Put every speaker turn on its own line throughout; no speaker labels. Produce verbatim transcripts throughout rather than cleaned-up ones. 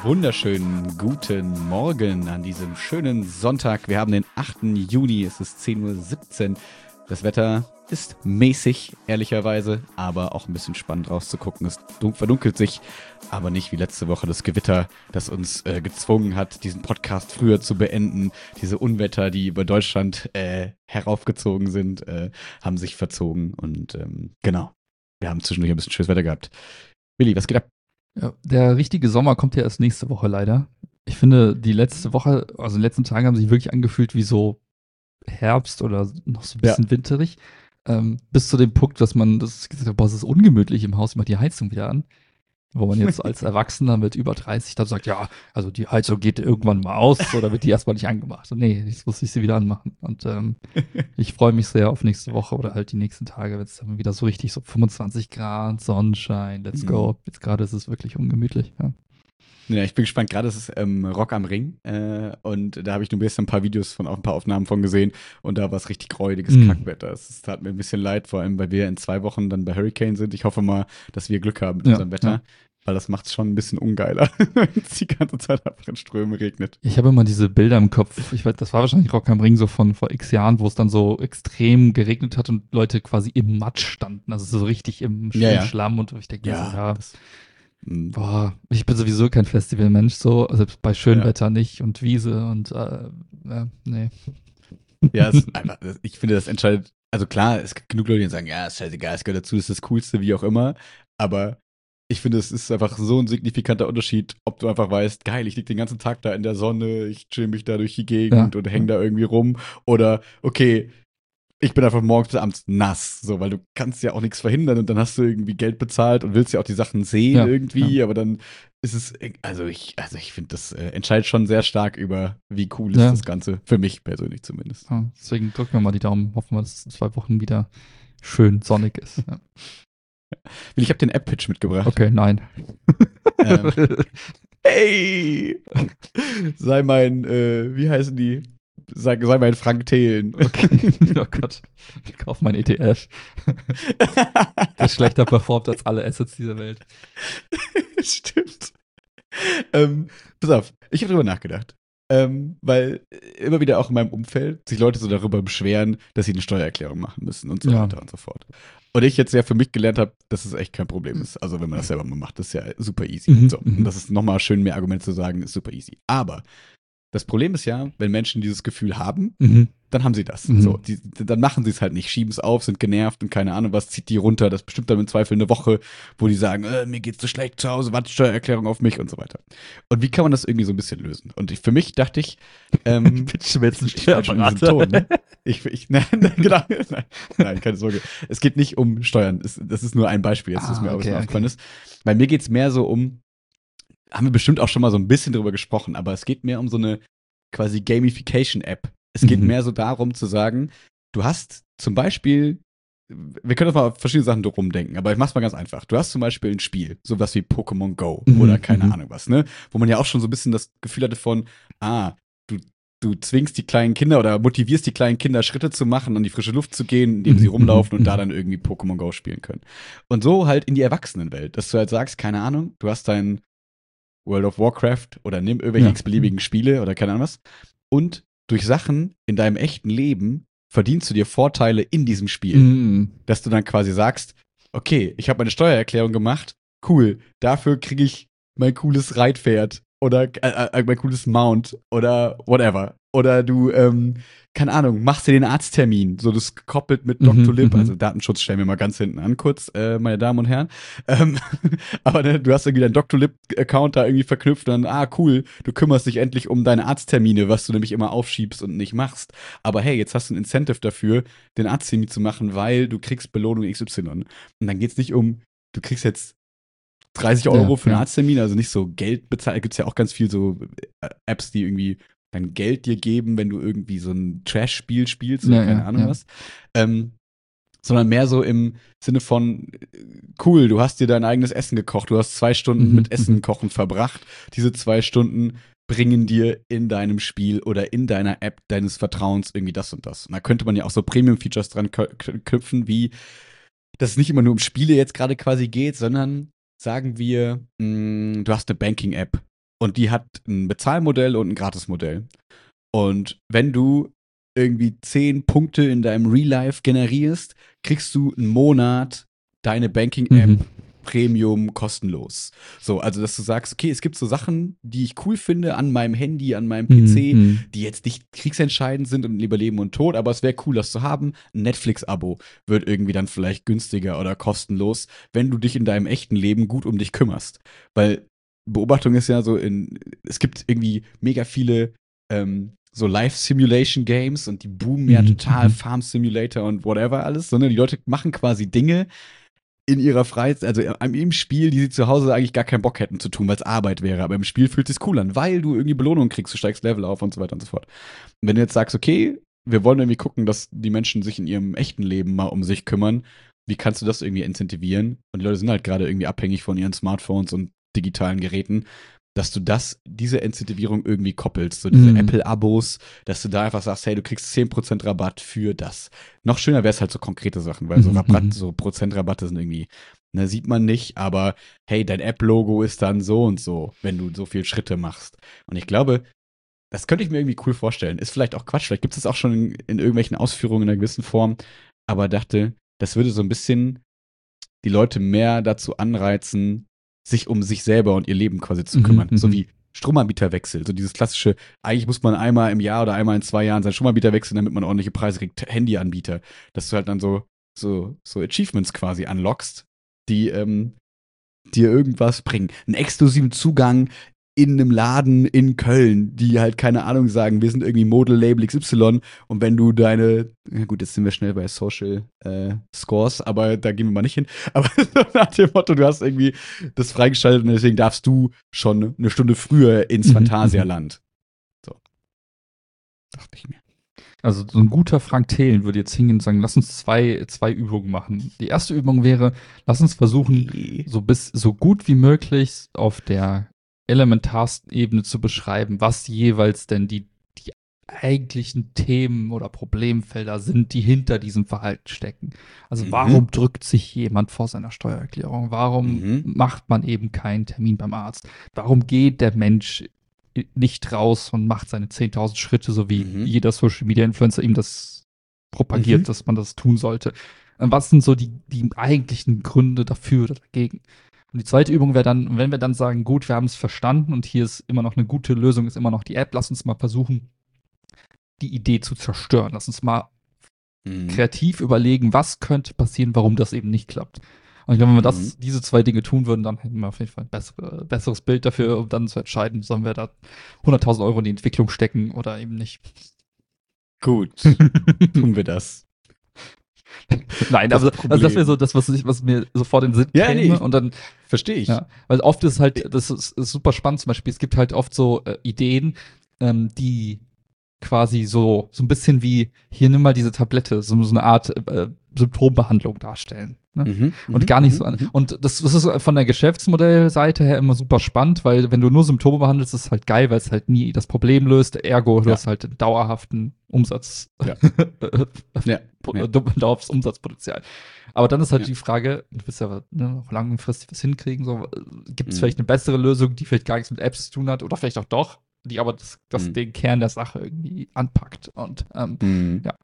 wunderschönen guten Morgen an diesem schönen Sonntag. Wir haben den achten Juni, es ist zehn Uhr siebzehn. Das Wetter ist mäßig, ehrlicherweise, aber auch ein bisschen spannend rauszugucken. Es dun- verdunkelt sich, aber nicht wie letzte Woche das Gewitter, das uns äh, gezwungen hat, diesen Podcast früher zu beenden. Diese Unwetter, die über Deutschland äh, heraufgezogen sind, äh, haben sich verzogen und ähm, genau, wir haben zwischendurch ein bisschen schönes Wetter gehabt. Willi, was geht ab?
Ja, der richtige Sommer kommt ja erst nächste Woche leider. Ich finde, die letzte Woche, also die letzten Tage haben sich wirklich angefühlt wie so Herbst oder noch so ein bisschen
Ja.
winterig. Ähm, bis zu dem Punkt, dass man das gesagt hat, boah, es ist ungemütlich im Haus, ich mach die Heizung wieder an. Wo man jetzt als Erwachsener mit über dreißig dann sagt, ja, also die Heizung geht irgendwann mal aus oder wird die erstmal nicht angemacht. Und nee, jetzt muss ich sie wieder anmachen. Und ähm, ich freue mich sehr auf nächste Woche oder halt die nächsten Tage, wenn es dann wieder so richtig so fünfundzwanzig Grad, Sonnenschein, let's go. Jetzt gerade ist es wirklich ungemütlich. Ja.
Ja, ich bin gespannt. Gerade ist es ähm, Rock am Ring äh, und da habe ich nur gestern ein paar Videos von, auch ein paar Aufnahmen von gesehen und da war es richtig gräuliges
Mm.
Kackwetter. Es tat mir ein bisschen leid, vor allem, weil wir in zwei Wochen dann bei Hurricane sind. Ich hoffe mal, dass wir Glück haben mit
Ja,
unserem Wetter,
ja.
weil das macht es schon ein bisschen ungeiler, wenn es die ganze Zeit einfach in Strömen regnet.
Ich habe immer diese Bilder im Kopf. Ich weiß, das war wahrscheinlich Rock am Ring so von vor x Jahren, wo es dann so extrem geregnet hat und Leute quasi im Matsch standen. Also so richtig im
Ja, ja.
Schlamm und ich denke mir so, ja,
das, mm,
boah, ich bin sowieso kein Festivalmensch, so, selbst bei Schönwetter
Ja.
nicht und Wiese und äh, ja, nee.
ja, es ist einfach, ich finde, das entscheidet, also klar, es gibt genug Leute, die sagen, ja, ist scheißegal, es gehört dazu, das ist das Coolste, wie auch immer, aber ich finde, es ist einfach so ein signifikanter Unterschied, ob du einfach weißt, geil, ich liege den ganzen Tag da in der Sonne, ich chill mich da durch die Gegend
Ja,
und häng da irgendwie rum. Oder, okay, ich bin einfach morgens bis abends nass, so, weil du kannst ja auch nichts verhindern und dann hast du irgendwie Geld bezahlt und willst ja auch die Sachen sehen
Ja,
irgendwie, aber dann ist es, also ich, also ich finde, das äh, entscheidet schon sehr stark über, wie cool ist
Ja.
das Ganze, für mich persönlich zumindest.
ja, deswegen drücken wir mal die Daumen, hoffen wir, dass es in zwei Wochen wieder schön sonnig ist. Ja.
Ich habe den App-Pitch mitgebracht.
Okay, nein.
Ähm, hey! Sei mein, äh, wie heißen die? Sei, sei mein Frank Thelen.
Okay. Oh Gott. Ich kauf mein E T F. Das schlechter performt als alle Assets dieser Welt.
Stimmt. Ähm, pass auf, ich habe drüber nachgedacht. Ähm, weil immer wieder auch in meinem Umfeld sich Leute so darüber beschweren, dass sie eine Steuererklärung machen müssen und so
Ja.
weiter und so fort. Und ich jetzt ja für mich gelernt habe, dass es echt kein Problem ist. Also wenn man das selber mal macht, das ist ja super easy.
Mhm,
So,
mhm.
und das ist nochmal schön, mehr Argumente zu sagen, ist super easy. Aber das Problem ist ja, wenn Menschen dieses Gefühl haben,
Mhm.
dann haben sie das.
Mhm.
So, die, dann machen sie es halt nicht, schieben es auf, sind genervt und keine Ahnung was, zieht die runter. Das bestimmt dann im Zweifel eine Woche, wo die sagen, äh, mir geht's so schlecht zu Hause, warte, Steuererklärung auf mich und so weiter. Und wie kann man das irgendwie so ein bisschen lösen? Und ich, für mich dachte ich, ähm,
Bitte mir jetzt einen
ich war schon in diesem Ton, ne? Ich, ich, nein, nein, genau, nein, nein, keine Sorge. Es geht nicht um Steuern. Es, das ist nur ein Beispiel jetzt, was
Ah,
mir
okay,
aufgefallen
okay.
ist. Bei mir geht's mehr so um, haben wir bestimmt auch schon mal so ein bisschen drüber gesprochen, aber es geht mehr um so eine quasi Gamification-App. Es geht
Mhm.
mehr so darum zu sagen, du hast zum Beispiel, wir können uns mal auf verschiedene Sachen rumdenken, aber ich mach's mal ganz einfach. Du hast zum Beispiel ein Spiel, sowas wie Pokémon Go
Mhm,
oder keine
mhm.
Ahnung was, ne? Wo man ja auch schon so ein bisschen das Gefühl hatte von, ah, du, du zwingst die kleinen Kinder oder motivierst die kleinen Kinder, Schritte zu machen, an die frische Luft zu gehen, indem sie
Mhm,
rumlaufen
mhm,
und da
mhm.
dann irgendwie Pokémon Go spielen können. Und so halt in die Erwachsenenwelt, dass du halt sagst, keine Ahnung, du hast dein World of Warcraft oder nimm irgendwelche
Ja.
x-beliebigen Spiele oder keine Ahnung was. Und durch Sachen in deinem echten Leben verdienst du dir Vorteile in diesem Spiel.
Mhm.
Dass du dann quasi sagst, okay, ich habe meine Steuererklärung gemacht, cool, dafür kriege ich mein cooles Reitpferd oder äh, äh, mein cooles Mount oder whatever. Oder du, ähm, keine Ahnung, machst dir den Arzttermin, so das gekoppelt mit
Mhm,
Doktor Lib,
mhm.
also Datenschutz stellen wir mal ganz hinten an, kurz, äh, meine Damen und Herren. Ähm, aber ne, du hast irgendwie deinen Doktor Lib-Account da irgendwie verknüpft und dann, ah, cool, du kümmerst dich endlich um deine Arzttermine, was du nämlich immer aufschiebst und nicht machst. Aber hey, jetzt hast du ein Incentive dafür, den Arzttermin zu machen, weil du kriegst Belohnung X Y. Und dann geht's nicht um, du kriegst jetzt dreißig Euro
Ja,
für einen
ja.
Arzttermin, also nicht so Geld bezahlt. Gibt es ja auch ganz viel so äh, Apps, die irgendwie dann Geld dir geben, wenn du irgendwie so ein Trash-Spiel spielst oder
Ja,
keine
ja,
Ahnung
ja.
was. Ähm, sondern mehr so im Sinne von, äh, cool, du hast dir dein eigenes Essen gekocht, du hast zwei Stunden
Mhm,
mit Essen
mhm.
kochen verbracht. Diese zwei Stunden bringen dir in deinem Spiel oder in deiner App deines Vertrauens irgendwie das und das. Und da könnte man ja auch so Premium-Features dran kö- kö- knüpfen, wie, dass es nicht immer nur um Spiele jetzt gerade quasi geht, sondern sagen wir, mh, du hast eine Banking-App Und die hat ein Bezahlmodell und ein Gratismodell. Und wenn du irgendwie zehn Punkte in deinem Real Life generierst, kriegst du einen Monat deine Banking-App
Mhm.
Premium kostenlos. So, also dass du sagst, okay, es gibt so Sachen, die ich cool finde an meinem Handy, an meinem P C,
Mhm.
die jetzt nicht kriegsentscheidend sind und lieber Leben und Tod, aber es wäre cool, das zu haben. Ein Netflix-Abo wird irgendwie dann vielleicht günstiger oder kostenlos, wenn du dich in deinem echten Leben gut um dich kümmerst. Weil Beobachtung ist ja so, in, es gibt irgendwie mega viele ähm, so Life-Simulation-Games und die boomen ja
Mhm.
total,
Mhm.
Farm Simulator und whatever alles, sondern die Leute machen quasi Dinge in ihrer Freizeit, also an im Spiel, die sie zu Hause eigentlich gar keinen Bock hätten zu tun, weil es Arbeit wäre. Aber im Spiel fühlt es sich cool an, weil du irgendwie Belohnung kriegst, du steigst Level auf und so weiter und so fort. Und wenn du jetzt sagst, okay, wir wollen irgendwie gucken, dass die Menschen sich in ihrem echten Leben mal um sich kümmern, wie kannst du das irgendwie incentivieren? Und die Leute sind halt gerade irgendwie abhängig von ihren Smartphones und digitalen Geräten, dass du das, diese Incentivierung irgendwie koppelst, so diese
Mhm.
Apple-Abos, dass du da einfach sagst, hey, du kriegst zehn Prozent Rabatt für das. Noch schöner wäre es halt so konkrete Sachen, weil so
Mhm,
Rabatt,
mhm.
so Prozentrabatte sind irgendwie, ne, sieht man nicht, aber hey, dein App-Logo ist dann so und so, wenn du so viele Schritte machst. Und ich glaube, das könnte ich mir irgendwie cool vorstellen. Ist vielleicht auch Quatsch, vielleicht gibt es das auch schon in, in irgendwelchen Ausführungen in einer gewissen Form, aber dachte, das würde so ein bisschen die Leute mehr dazu anreizen, sich um sich selber und ihr Leben quasi zu
Mhm,
kümmern. So
mhm.
wie Stromanbieterwechsel. So dieses klassische, eigentlich muss man einmal im Jahr oder einmal in zwei Jahren seinen Stromanbieter wechseln, damit man ordentliche Preise kriegt. Handyanbieter. Dass du halt dann so, so, so Achievements quasi unlockst, die ähm, dir irgendwas bringen. Einen exklusiven Zugang in einem Laden in Köln, die halt, keine Ahnung, sagen, wir sind irgendwie Model Label X Y und wenn du deine, ja gut, jetzt sind wir schnell bei Social äh, Scores, aber da gehen wir mal nicht hin, aber nach dem Motto, du hast irgendwie das freigeschaltet und deswegen darfst du schon eine Stunde früher ins
Mhm,
Phantasialand. So. Dachte ich mir.
Also so ein guter Frank Thelen würde jetzt hingehen und sagen, lass uns zwei, zwei Übungen machen. Die erste Übung wäre, lass uns versuchen,
Nee.
so bis so gut wie möglich auf der elementarsten Ebene zu beschreiben, was jeweils denn die, die eigentlichen Themen oder Problemfelder sind, die hinter diesem Verhalten stecken. Also
Mhm.
warum drückt sich jemand vor seiner Steuererklärung? Warum
Mhm.
macht man eben keinen Termin beim Arzt? Warum geht der Mensch nicht raus und macht seine zehntausend Schritte, so wie
Mhm.
jeder Social Media Influencer ihm das propagiert,
Mhm.
dass man das tun sollte? Und was sind so die, die eigentlichen Gründe dafür oder dagegen? Und die zweite Übung wäre dann, wenn wir dann sagen, gut, wir haben es verstanden und hier ist immer noch eine gute Lösung, ist immer noch die App, lass uns mal versuchen, die Idee zu zerstören. Lass uns mal
Mhm.
kreativ überlegen, was könnte passieren, warum das eben nicht klappt. Und ich glaube, wenn wir das,
Mhm.
diese zwei Dinge tun würden, dann hätten wir auf jeden Fall ein bessere, besseres Bild dafür, um dann zu entscheiden, sollen wir da hunderttausend Euro in die Entwicklung stecken oder eben nicht.
Gut, tun wir das.
Nein,
Das
aber also das wäre
Problem.
so das, was, ich, was mir sofort in den Sinn
Ja,
käme.
nee, ich-
Und dann,
Verstehe ich.
ja, weil oft ist halt, das ist, ist super spannend zum Beispiel, es gibt halt oft so äh, Ideen, ähm, die quasi so, so ein bisschen wie, hier nimm mal diese Tablette, so, so eine Art äh, Symptombehandlung darstellen. Ne?
Mhm,
Und
mhm,
gar nicht
mhm,
so an.
mhm.
Und das, das ist von der Geschäftsmodellseite her immer super spannend, weil wenn du nur Symptome behandelst, ist es halt geil, weil es halt nie das Problem löst. Ergo, du
Ja.
hast halt einen dauerhaften Umsatz,
Ja. Ja, ja.
dauerhaftes Umsatzpotenzial. Aber dann ist halt
Ja.
die Frage, du willst ja ne, noch langfristig was hinkriegen, so, gibt es
Mhm.
vielleicht eine bessere Lösung, die vielleicht gar nichts mit Apps zu tun hat oder vielleicht auch doch, die aber das, das
Mhm.
den Kern der Sache irgendwie anpackt. Und ähm,
Mhm.
ja.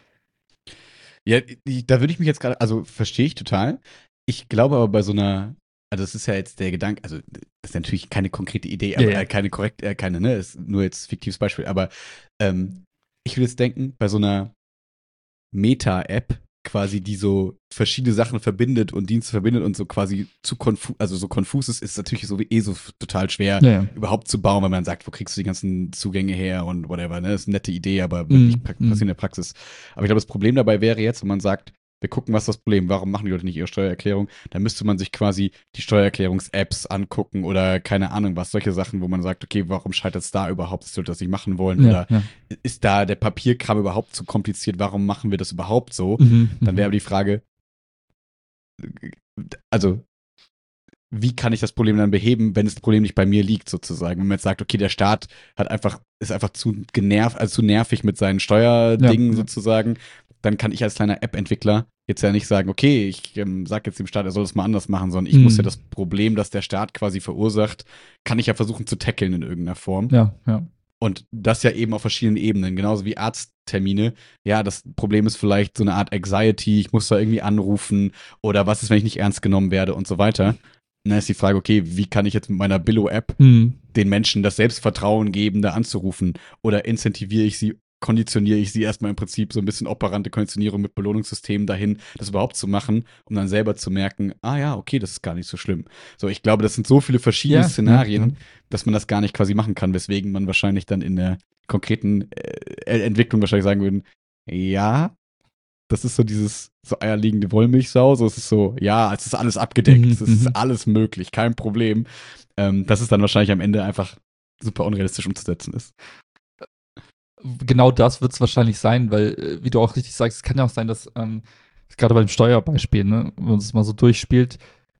Ja, ich, da würde ich mich jetzt gerade, also verstehe ich total. Ich glaube aber bei so einer, also das ist ja jetzt der Gedanke, also das ist natürlich keine konkrete Idee, aber
Ja, ja.
Äh, keine korrekt, äh, keine, ne, ist nur jetzt fiktives Beispiel, aber ähm, ich würde jetzt denken, bei so einer Meta-App quasi, die so verschiedene Sachen verbindet und Dienste verbindet und so quasi zu konfus, also so konfus ist, ist natürlich so eh so f- total schwer
Ja, ja.
überhaupt zu bauen, weil man sagt, wo kriegst du die ganzen Zugänge her und whatever, ne? Das ist eine nette Idee, aber wird
Mhm,
nicht pra-
mhm.
passieren in der Praxis. Aber ich glaube, das Problem dabei wäre jetzt, wenn man sagt, wir gucken, was ist das Problem, warum machen die Leute nicht ihre Steuererklärung? Dann müsste man sich quasi die Steuererklärungs-Apps angucken oder keine Ahnung was, solche Sachen, wo man sagt, okay, warum scheitert es da überhaupt, dass die Leute das nicht machen wollen?
Ja,
Oder
ja.
ist da der Papierkram überhaupt zu kompliziert, warum machen wir das überhaupt so?
Mhm,
Dann
mhm.
wäre aber die Frage, also, wie kann ich das Problem dann beheben, wenn das Problem nicht bei mir liegt, sozusagen? Wenn man jetzt sagt, okay, der Staat hat einfach, ist einfach zu genervt, also zu nervig mit seinen Steuerdingen
Ja, ja.
sozusagen, dann kann ich als kleiner App-Entwickler jetzt ja nicht sagen, okay, ich ähm, sag jetzt dem Staat, er soll das mal anders machen, sondern ich
Mhm.
muss ja das Problem, das der Staat quasi verursacht, kann ich ja versuchen zu tackeln in irgendeiner Form.
Ja, ja.
Und das ja eben auf verschiedenen Ebenen, genauso wie Arzttermine. Ja, das Problem ist vielleicht so eine Art Anxiety, ich muss da irgendwie anrufen oder was ist, wenn ich nicht ernst genommen werde und so weiter. Und dann ist die Frage, okay, wie kann ich jetzt mit meiner Billo-App
Mhm.
den Menschen das Selbstvertrauen geben, da anzurufen? Oder incentiviere ich sie, konditioniere ich sie erstmal im Prinzip so ein bisschen operante Konditionierung mit Belohnungssystemen dahin, das überhaupt zu machen, um dann selber zu merken, ah ja, okay, das ist gar nicht so schlimm. So, ich glaube, das sind so viele verschiedene
Ja,
Szenarien,
ja, ja.
dass man das gar nicht quasi machen kann, weswegen man wahrscheinlich dann in der konkreten äh, Entwicklung wahrscheinlich sagen würden, ja, das ist so dieses so eierlegende Wollmilchsau, so es ist so, ja, es ist alles abgedeckt,
Mhm,
es ist
mhm.
alles möglich, kein Problem. Ähm, dass es dann wahrscheinlich am Ende einfach super unrealistisch umzusetzen ist.
Genau das wird es wahrscheinlich sein, weil, äh, wie du auch richtig sagst, es kann ja auch sein, dass ähm, gerade beim Steuerbeispiel, ne, wenn man es mal so durchspielt,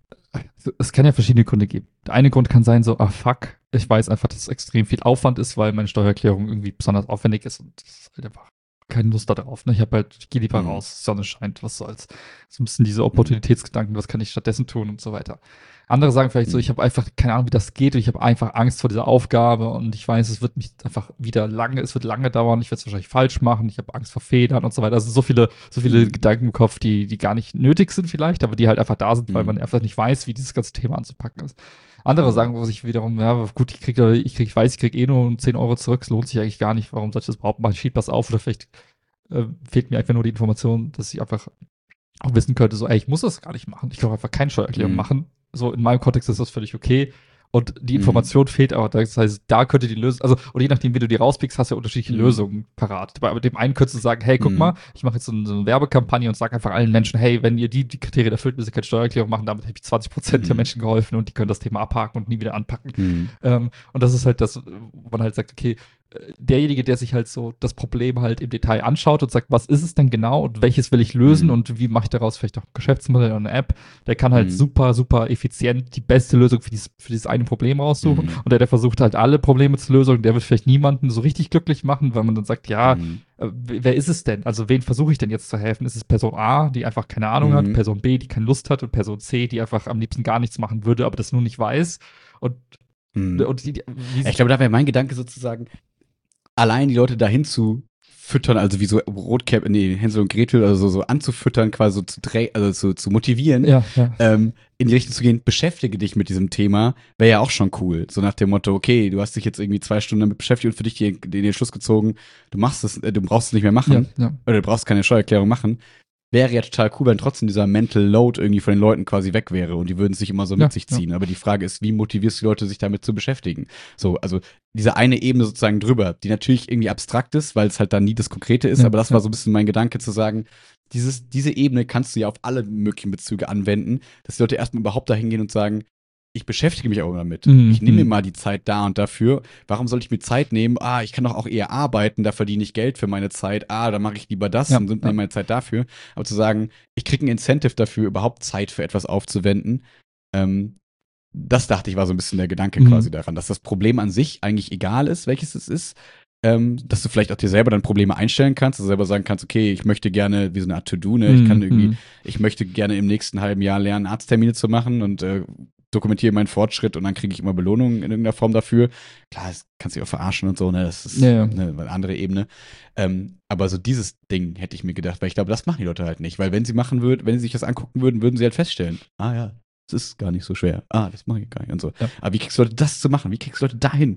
es kann ja verschiedene Gründe geben. Der eine Grund kann sein, so, ah fuck, ich weiß einfach, dass es extrem viel Aufwand ist, weil meine Steuererklärung irgendwie besonders aufwendig ist und das ist halt einfach keine Lust darauf. Ne? Ich habe halt, ich gehe lieber
Mhm.
raus, Sonne scheint, was soll's. So ein bisschen diese Opportunitätsgedanken, was kann ich stattdessen tun und so weiter. Andere sagen vielleicht so,
Mhm.
ich habe einfach keine Ahnung, wie das geht und ich habe einfach Angst vor dieser Aufgabe und ich weiß, es wird mich einfach wieder lange, es wird lange dauern, ich werde es wahrscheinlich falsch machen, ich habe Angst vor Fehlern und so weiter. Also so viele, so viele
Mhm.
Gedanken im Kopf, die, die gar nicht nötig sind vielleicht, aber die halt einfach da sind, weil
Mhm.
man einfach nicht weiß, wie dieses ganze Thema anzupacken ist. Andere
Mhm.
sagen, wo sich wiederum, ja, gut, ich krieg, ich krieg, ich weiß, ich krieg eh nur zehn Euro zurück, es lohnt sich eigentlich gar nicht, warum soll ich das überhaupt machen? Ich schieb das auf oder vielleicht äh, fehlt mir einfach nur die Information, dass ich einfach auch wissen könnte, so, ey, ich muss das gar nicht machen. Ich kann auch einfach keine Steuererklärung
Mhm.
machen. So, in meinem Kontext ist das völlig okay. Und die
Mhm.
Information fehlt aber, das heißt, da könnte die Lösung, also, und je nachdem, wie du die rauspickst, hast du ja unterschiedliche
Mhm.
Lösungen parat. Bei dem einen könntest du sagen, hey, guck
Mhm.
mal, ich mache jetzt so eine, so eine Werbekampagne und sage einfach allen Menschen, hey, wenn ihr die, die Kriterien erfüllt, müsst ihr keine Steuererklärung machen, damit habe ich zwanzig Prozent der
Mhm.
Menschen geholfen und die können das Thema abhaken und nie wieder anpacken.
Mhm.
Ähm, und das ist halt das, wo man halt sagt, okay, derjenige, der sich halt so das Problem halt im Detail anschaut und sagt, was ist es denn genau und welches will ich lösen
Mhm.
und wie mache ich daraus vielleicht auch ein Geschäftsmodell oder eine App, der kann halt
Mhm.
super, super effizient die beste Lösung für dieses, für dieses eine Problem raussuchen.
Mhm.
Und der, der versucht halt alle Probleme zu lösen, der wird vielleicht niemanden so richtig glücklich machen, weil man dann sagt, ja,
Mhm.
äh, wer ist es denn? Also wen versuche ich denn jetzt zu helfen? Ist es Person A, die einfach keine Ahnung hat,
Mhm.
Person B, die keine Lust hat und Person C, die einfach am liebsten gar nichts machen würde, aber das nur nicht weiß? Und,
Mhm.
und die, die, wie
Ich glaube, da wäre mein Gedanke sozusagen, allein die Leute dahin zu füttern, also wie so Rotkäpp, nee, Hänsel und Gretel, also so, so anzufüttern, quasi so zu, drä also zu, zu motivieren,
ja, ja.
ähm, in die Richtung zu gehen, beschäftige dich mit diesem Thema, wäre ja auch schon cool. So nach dem Motto, okay, du hast dich jetzt irgendwie zwei Stunden damit beschäftigt und für dich den, den Schluss gezogen, du machst es, äh, du brauchst es nicht mehr machen,
Ja, ja.
oder du brauchst keine Steuererklärung machen. Wäre ja total cool, wenn trotzdem dieser Mental Load irgendwie von den Leuten quasi weg wäre und die würden sich immer so
Ja,
mit sich ziehen.
ja.
Aber die Frage ist, wie motivierst du die Leute, sich damit zu beschäftigen? So, also diese eine Ebene sozusagen drüber, die natürlich irgendwie abstrakt ist, weil es halt dann nie das Konkrete ist,
Ja,
aber das
ja.
war so ein bisschen mein Gedanke zu sagen, dieses, diese Ebene kannst du ja auf alle möglichen Bezüge anwenden, dass die Leute erstmal überhaupt dahin gehen und sagen, ich beschäftige mich auch damit.
Mhm,
Ich nehme mir
mhm.
mal die Zeit da und dafür. Warum soll ich mir Zeit nehmen? Ah, ich kann doch auch eher arbeiten, da verdiene ich Geld für meine Zeit. Ah, dann mache ich lieber das
Ja,
und
ja.
nehme meine Zeit dafür. Aber zu sagen, ich kriege ein Incentive dafür, überhaupt Zeit für etwas aufzuwenden, ähm, das dachte ich, war so ein bisschen der Gedanke
Mhm.
quasi daran, dass das Problem an sich eigentlich egal ist, welches es ist. Ähm, dass du vielleicht auch dir selber dann Probleme einstellen kannst, dass du selber sagen kannst, okay, ich möchte gerne, wie so eine Art To-Do, ne, ich kann irgendwie,
Mhm.
ich möchte gerne im nächsten halben Jahr lernen, Arzttermine zu machen und äh, dokumentiere meinen Fortschritt und dann kriege ich immer Belohnungen in irgendeiner Form dafür. Klar, das kannst du dich auch verarschen und so, ne, das ist
Ja, ja.
eine andere Ebene. Ähm, aber so dieses Ding hätte ich mir gedacht, weil ich glaube, das machen die Leute halt nicht, weil wenn sie machen würden, wenn sie sich das angucken würden, würden sie halt feststellen, ah ja, das ist gar nicht so schwer. Ah, das mache ich gar nicht und so.
Ja.
Aber wie kriegst du Leute das zu machen? Wie kriegst du Leute dahin?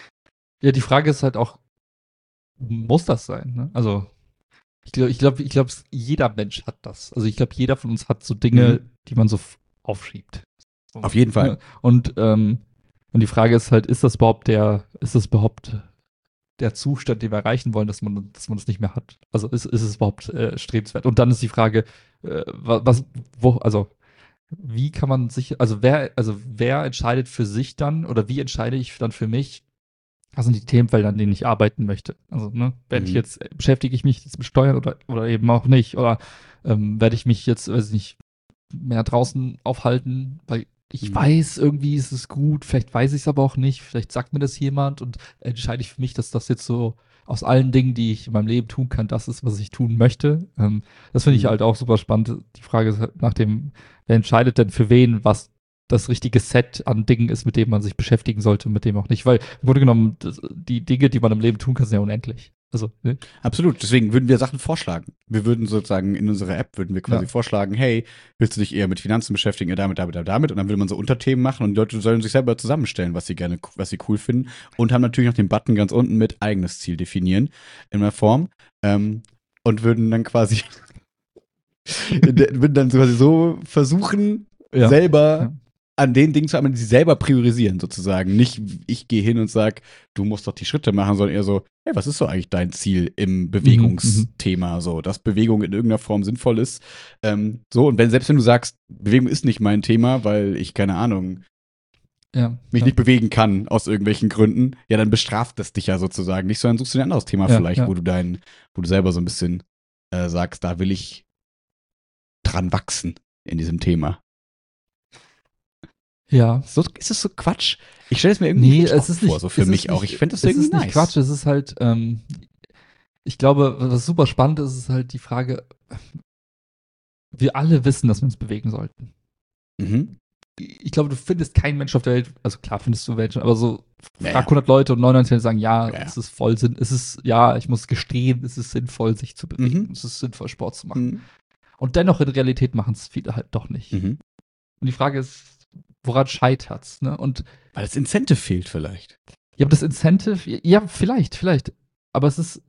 Ja, die Frage ist halt auch, muss das sein? Ne? Also, ich glaube, ich glaube, ich glaube, jeder Mensch hat das. Also, ich glaube, jeder von uns hat so Dinge,
Mhm.
die man so f- aufschiebt. So,
Auf jeden Fall.
ne? Und, ähm, und die Frage ist halt, ist das überhaupt der, ist das überhaupt der Zustand, den wir erreichen wollen, dass man, dass man das nicht mehr hat? Also, ist, ist es überhaupt äh, strebenswert? Und dann ist die Frage, äh, wa- was, wo, also, wie kann man sich, also wer, also wer entscheidet für sich dann oder wie entscheide ich dann für mich, was sind die Themenfelder, an denen ich arbeiten möchte? Also, ne, werde ich
Mhm.
jetzt, äh, beschäftige ich mich jetzt mit Steuern oder, oder eben auch nicht? Oder ähm, werde ich mich jetzt, weiß ich nicht, mehr draußen aufhalten, weil ich
Mhm.
weiß, irgendwie ist es gut, vielleicht weiß ich es aber auch nicht, vielleicht sagt mir das jemand und entscheide ich für mich, dass das jetzt so aus allen Dingen, die ich in meinem Leben tun kann, das ist, was ich tun möchte. Ähm, das finde ich
Mhm.
halt auch super spannend. Die Frage ist halt nach dem, wer entscheidet denn für wen, was das richtige Set an Dingen ist, mit dem man sich beschäftigen sollte und mit dem auch nicht. Weil im Grunde genommen, das, die Dinge, die man im Leben tun kann, sind ja unendlich. Also, ne?
Absolut. Deswegen würden wir Sachen vorschlagen. Wir würden sozusagen in unserer App würden wir quasi
Ja.
vorschlagen, hey, willst du dich eher mit Finanzen beschäftigen, eher damit, damit, damit, damit? Und dann würde man so Unterthemen machen und die Leute sollen sich selber zusammenstellen, was sie gerne, was sie cool finden. Und haben natürlich noch den Button ganz unten mit eigenes Ziel definieren in der Form. Ähm, und würden dann quasi würden dann quasi so versuchen,
Ja.
selber
Ja.
an den Dingen zu arbeiten, die sie selber priorisieren, sozusagen. Nicht, ich gehe hin und sag, du musst doch die Schritte machen, sondern eher so, hey, was ist so eigentlich dein Ziel im Bewegungsthema? So, dass Bewegung in irgendeiner Form sinnvoll ist. Ähm, so, und wenn, selbst wenn du sagst, Bewegung ist nicht mein Thema, weil ich, keine Ahnung,
Ja.
mich
ja.
nicht bewegen kann aus irgendwelchen Gründen, ja, dann bestraft das dich ja sozusagen nicht, sondern suchst du dir ein anderes Thema
Ja,
vielleicht,
ja.
wo du dein, wo du selber so ein bisschen äh, sagst, da will ich dran wachsen in diesem Thema.
Ja.
So, ist das so Quatsch? Ich stelle es mir irgendwie
Nee,
richtig
es ist
vor,
nicht,
so für
es
mich
ist
auch.
nicht,
Ich fände das
es
irgendwie
ist nicht
nice.
Quatsch, es ist halt, ähm, ich glaube, was super spannend ist, ist halt die Frage, wir alle wissen, dass wir uns bewegen sollten.
Mhm.
Ich glaube, du findest keinen Mensch auf der Welt, also klar findest du welche, aber so
Ja,
frag
ja.
hundert Leute und neunundneunzig sagen, ja,
Ja, ja.
es ist voll Sinn, es ist, ja, ich muss gestehen, es ist sinnvoll, sich zu bewegen,
Mhm.
es ist sinnvoll, Sport zu machen.
Mhm.
Und dennoch in Realität machen es viele halt doch nicht.
Mhm.
Und die Frage ist, woran scheitert's, ne? Und
Weil das Incentive fehlt vielleicht.
ja, aber das Incentive, ja, vielleicht, vielleicht. Aber es ist,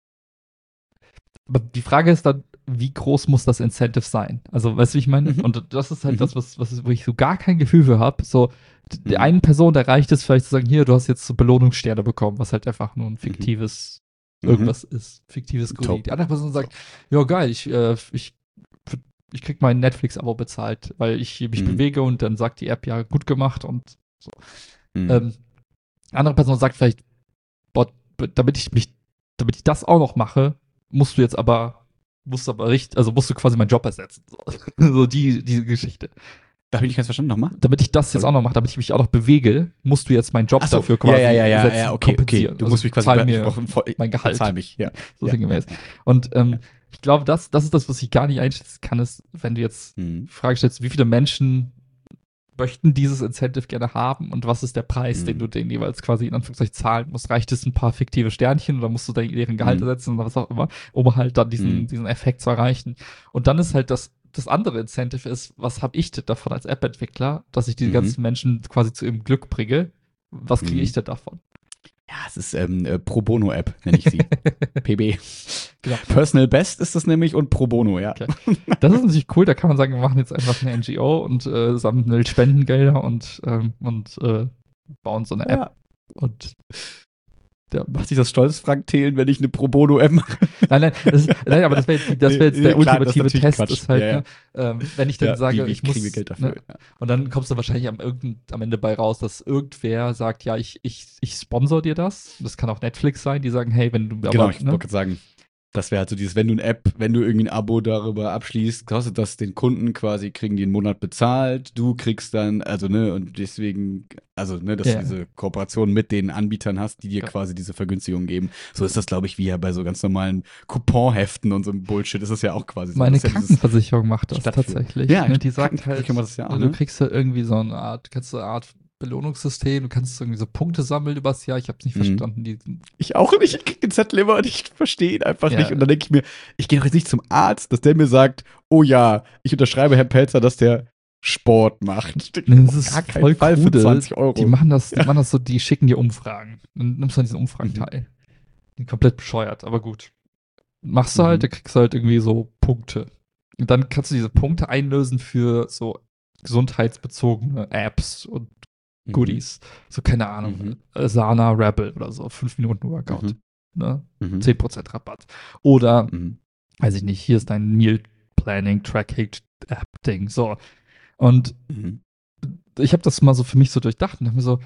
aber die Frage ist dann, wie groß muss das Incentive sein? Also, weißt du, wie ich meine?
Mhm.
Und das ist halt
Mhm.
das, was, was, wo ich so gar kein Gefühl für habe. So, d- der
Mhm.
einen Person, da reicht es vielleicht zu sagen, hier, du hast jetzt so Belohnungssterne bekommen, was halt einfach nur ein fiktives
Mhm.
irgendwas ist, fiktives Goodie.
Top.
Die andere Person sagt, ja geil, ich, äh, ich, ich krieg mein Netflix-Abo bezahlt, weil ich mich
Mhm.
bewege und dann sagt die App, ja, gut gemacht und so.
Mhm.
Ähm, andere Person sagt vielleicht, boah, damit ich mich, damit ich das auch noch mache, musst du jetzt aber, musst du aber richtig, also musst du quasi meinen Job ersetzen. So, so die, diese Geschichte.
Da habe ich nicht ganz verstanden nochmal.
Damit ich das jetzt
Sorry.
auch noch mache, damit ich mich auch noch bewege, musst du jetzt meinen Job
Ach so,
dafür quasi
ja, ja, ja, ja,
ersetzen,
ja, okay, okay.
kompensieren.
Du
Also
musst mich quasi
zahl
be-
mir
ich brauch voll-
mein Gehalt.
Bezahl mich, ja.
So
ja,
sinngemäß.
ja.
Und ähm,
Ja.
ich glaube, das, das ist das, was ich gar nicht einschätzen kann, ist, wenn du jetzt
Mhm.
die Frage stellst, wie viele Menschen möchten dieses Incentive gerne haben und was ist der Preis,
Mhm.
den du denen jeweils quasi in Anführungszeichen zahlen musst? Reicht es ein paar fiktive Sternchen oder musst du da deren Gehalt
Mhm.
ersetzen oder was auch immer, um halt dann diesen,
Mhm.
diesen Effekt zu erreichen? Und dann ist halt das, das andere Incentive ist, was habe ich denn davon als App-Entwickler, dass ich diese
Mhm.
ganzen Menschen quasi zu ihrem Glück bringe? Was kriege
Mhm.
ich denn davon?
Ja, es ist ähm, äh, Pro Bono App, nenne ich sie. P B.
Genau.
Personal Best ist das nämlich und Pro Bono, ja.
Okay. Das ist natürlich cool, da kann man sagen, wir machen jetzt einfach eine N G O und äh, sammeln Spendengelder und, ähm, und äh, bauen so eine App.
Ja.
Und ja,
Macht sich das stolz, Frank Thelen, wenn ich eine Pro Bono App mache?
nein, nein, das ist, nein, aber das wäre jetzt, das wär jetzt
Nee,
der
nee, klar, das ist
ultimative
natürlich
Test,
Quatsch.
ist halt,
Ja, ja.
ne, ähm, wenn ich dann
Ja,
sage,
wie, wie
ich muss,
kriegen wir Geld dafür?
ne,
Ja.
und dann kommst du wahrscheinlich am, irgend, am Ende bei raus, dass irgendwer sagt, ja, ich, ich, ich sponsor dir das. Das kann auch Netflix sein, die sagen, hey, wenn du
Genau,
aber,
ich
ne,
wollte gerade sagen, das wäre halt so dieses, wenn du eine App, wenn du irgendwie ein Abo darüber abschließt, kostet das den Kunden quasi, kriegen die einen Monat bezahlt, du kriegst dann, also ne, und deswegen, also ne, dass
Ja.
du diese Kooperation mit den Anbietern hast, die dir
Ja.
quasi diese Vergünstigung geben. So ist das, glaube ich, wie ja bei so ganz normalen Couponheften und so einem Bullshit, ist das ja auch quasi so.
meine
Das ist ja dieses
Krankenversicherung macht das
Stadtführung.
tatsächlich.
Ja,
ne, die sagt halt,
Krankenversicherung macht das ja auch,
du
ne?
kriegst halt irgendwie so eine Art, kannst du eine Art Belohnungssystem, du kannst irgendwie so Punkte sammeln übers Jahr. Ich habe es nicht
Mhm.
verstanden. Die,
Ich auch nicht. Ich krieg den Zettel immer und ich verstehe ihn einfach
Ja.
nicht. Und dann denke ich mir, ich gehe doch jetzt nicht zum Arzt, dass der mir sagt, oh ja, ich unterschreibe Herrn Pelzer, dass der Sport macht.
Ne, das ist
Gar keinen
voll
Fall für
krude.
zwanzig Euro.
Die machen das, die
Ja.
machen das so, die schicken dir Umfragen. Dann nimmst du an diesen Umfragen
Mhm.
teil. Die komplett bescheuert, aber gut. Machst du halt,
Mhm.
da kriegst du halt irgendwie so Punkte. Und dann kannst du diese Punkte einlösen für so gesundheitsbezogene Apps und
Mhm.
Goodies. So, keine Ahnung,
Mhm.
äh, Sana Rebel oder so, fünf Minuten Workout.
Mhm.
Ne?
Mhm.
zehn Prozent Rabatt. Oder,
Mhm.
weiß ich nicht, hier ist dein Meal Planning Tracking App Ding. So. Und
Mhm.
ich habe das mal so für mich so durchdacht und habe mir so,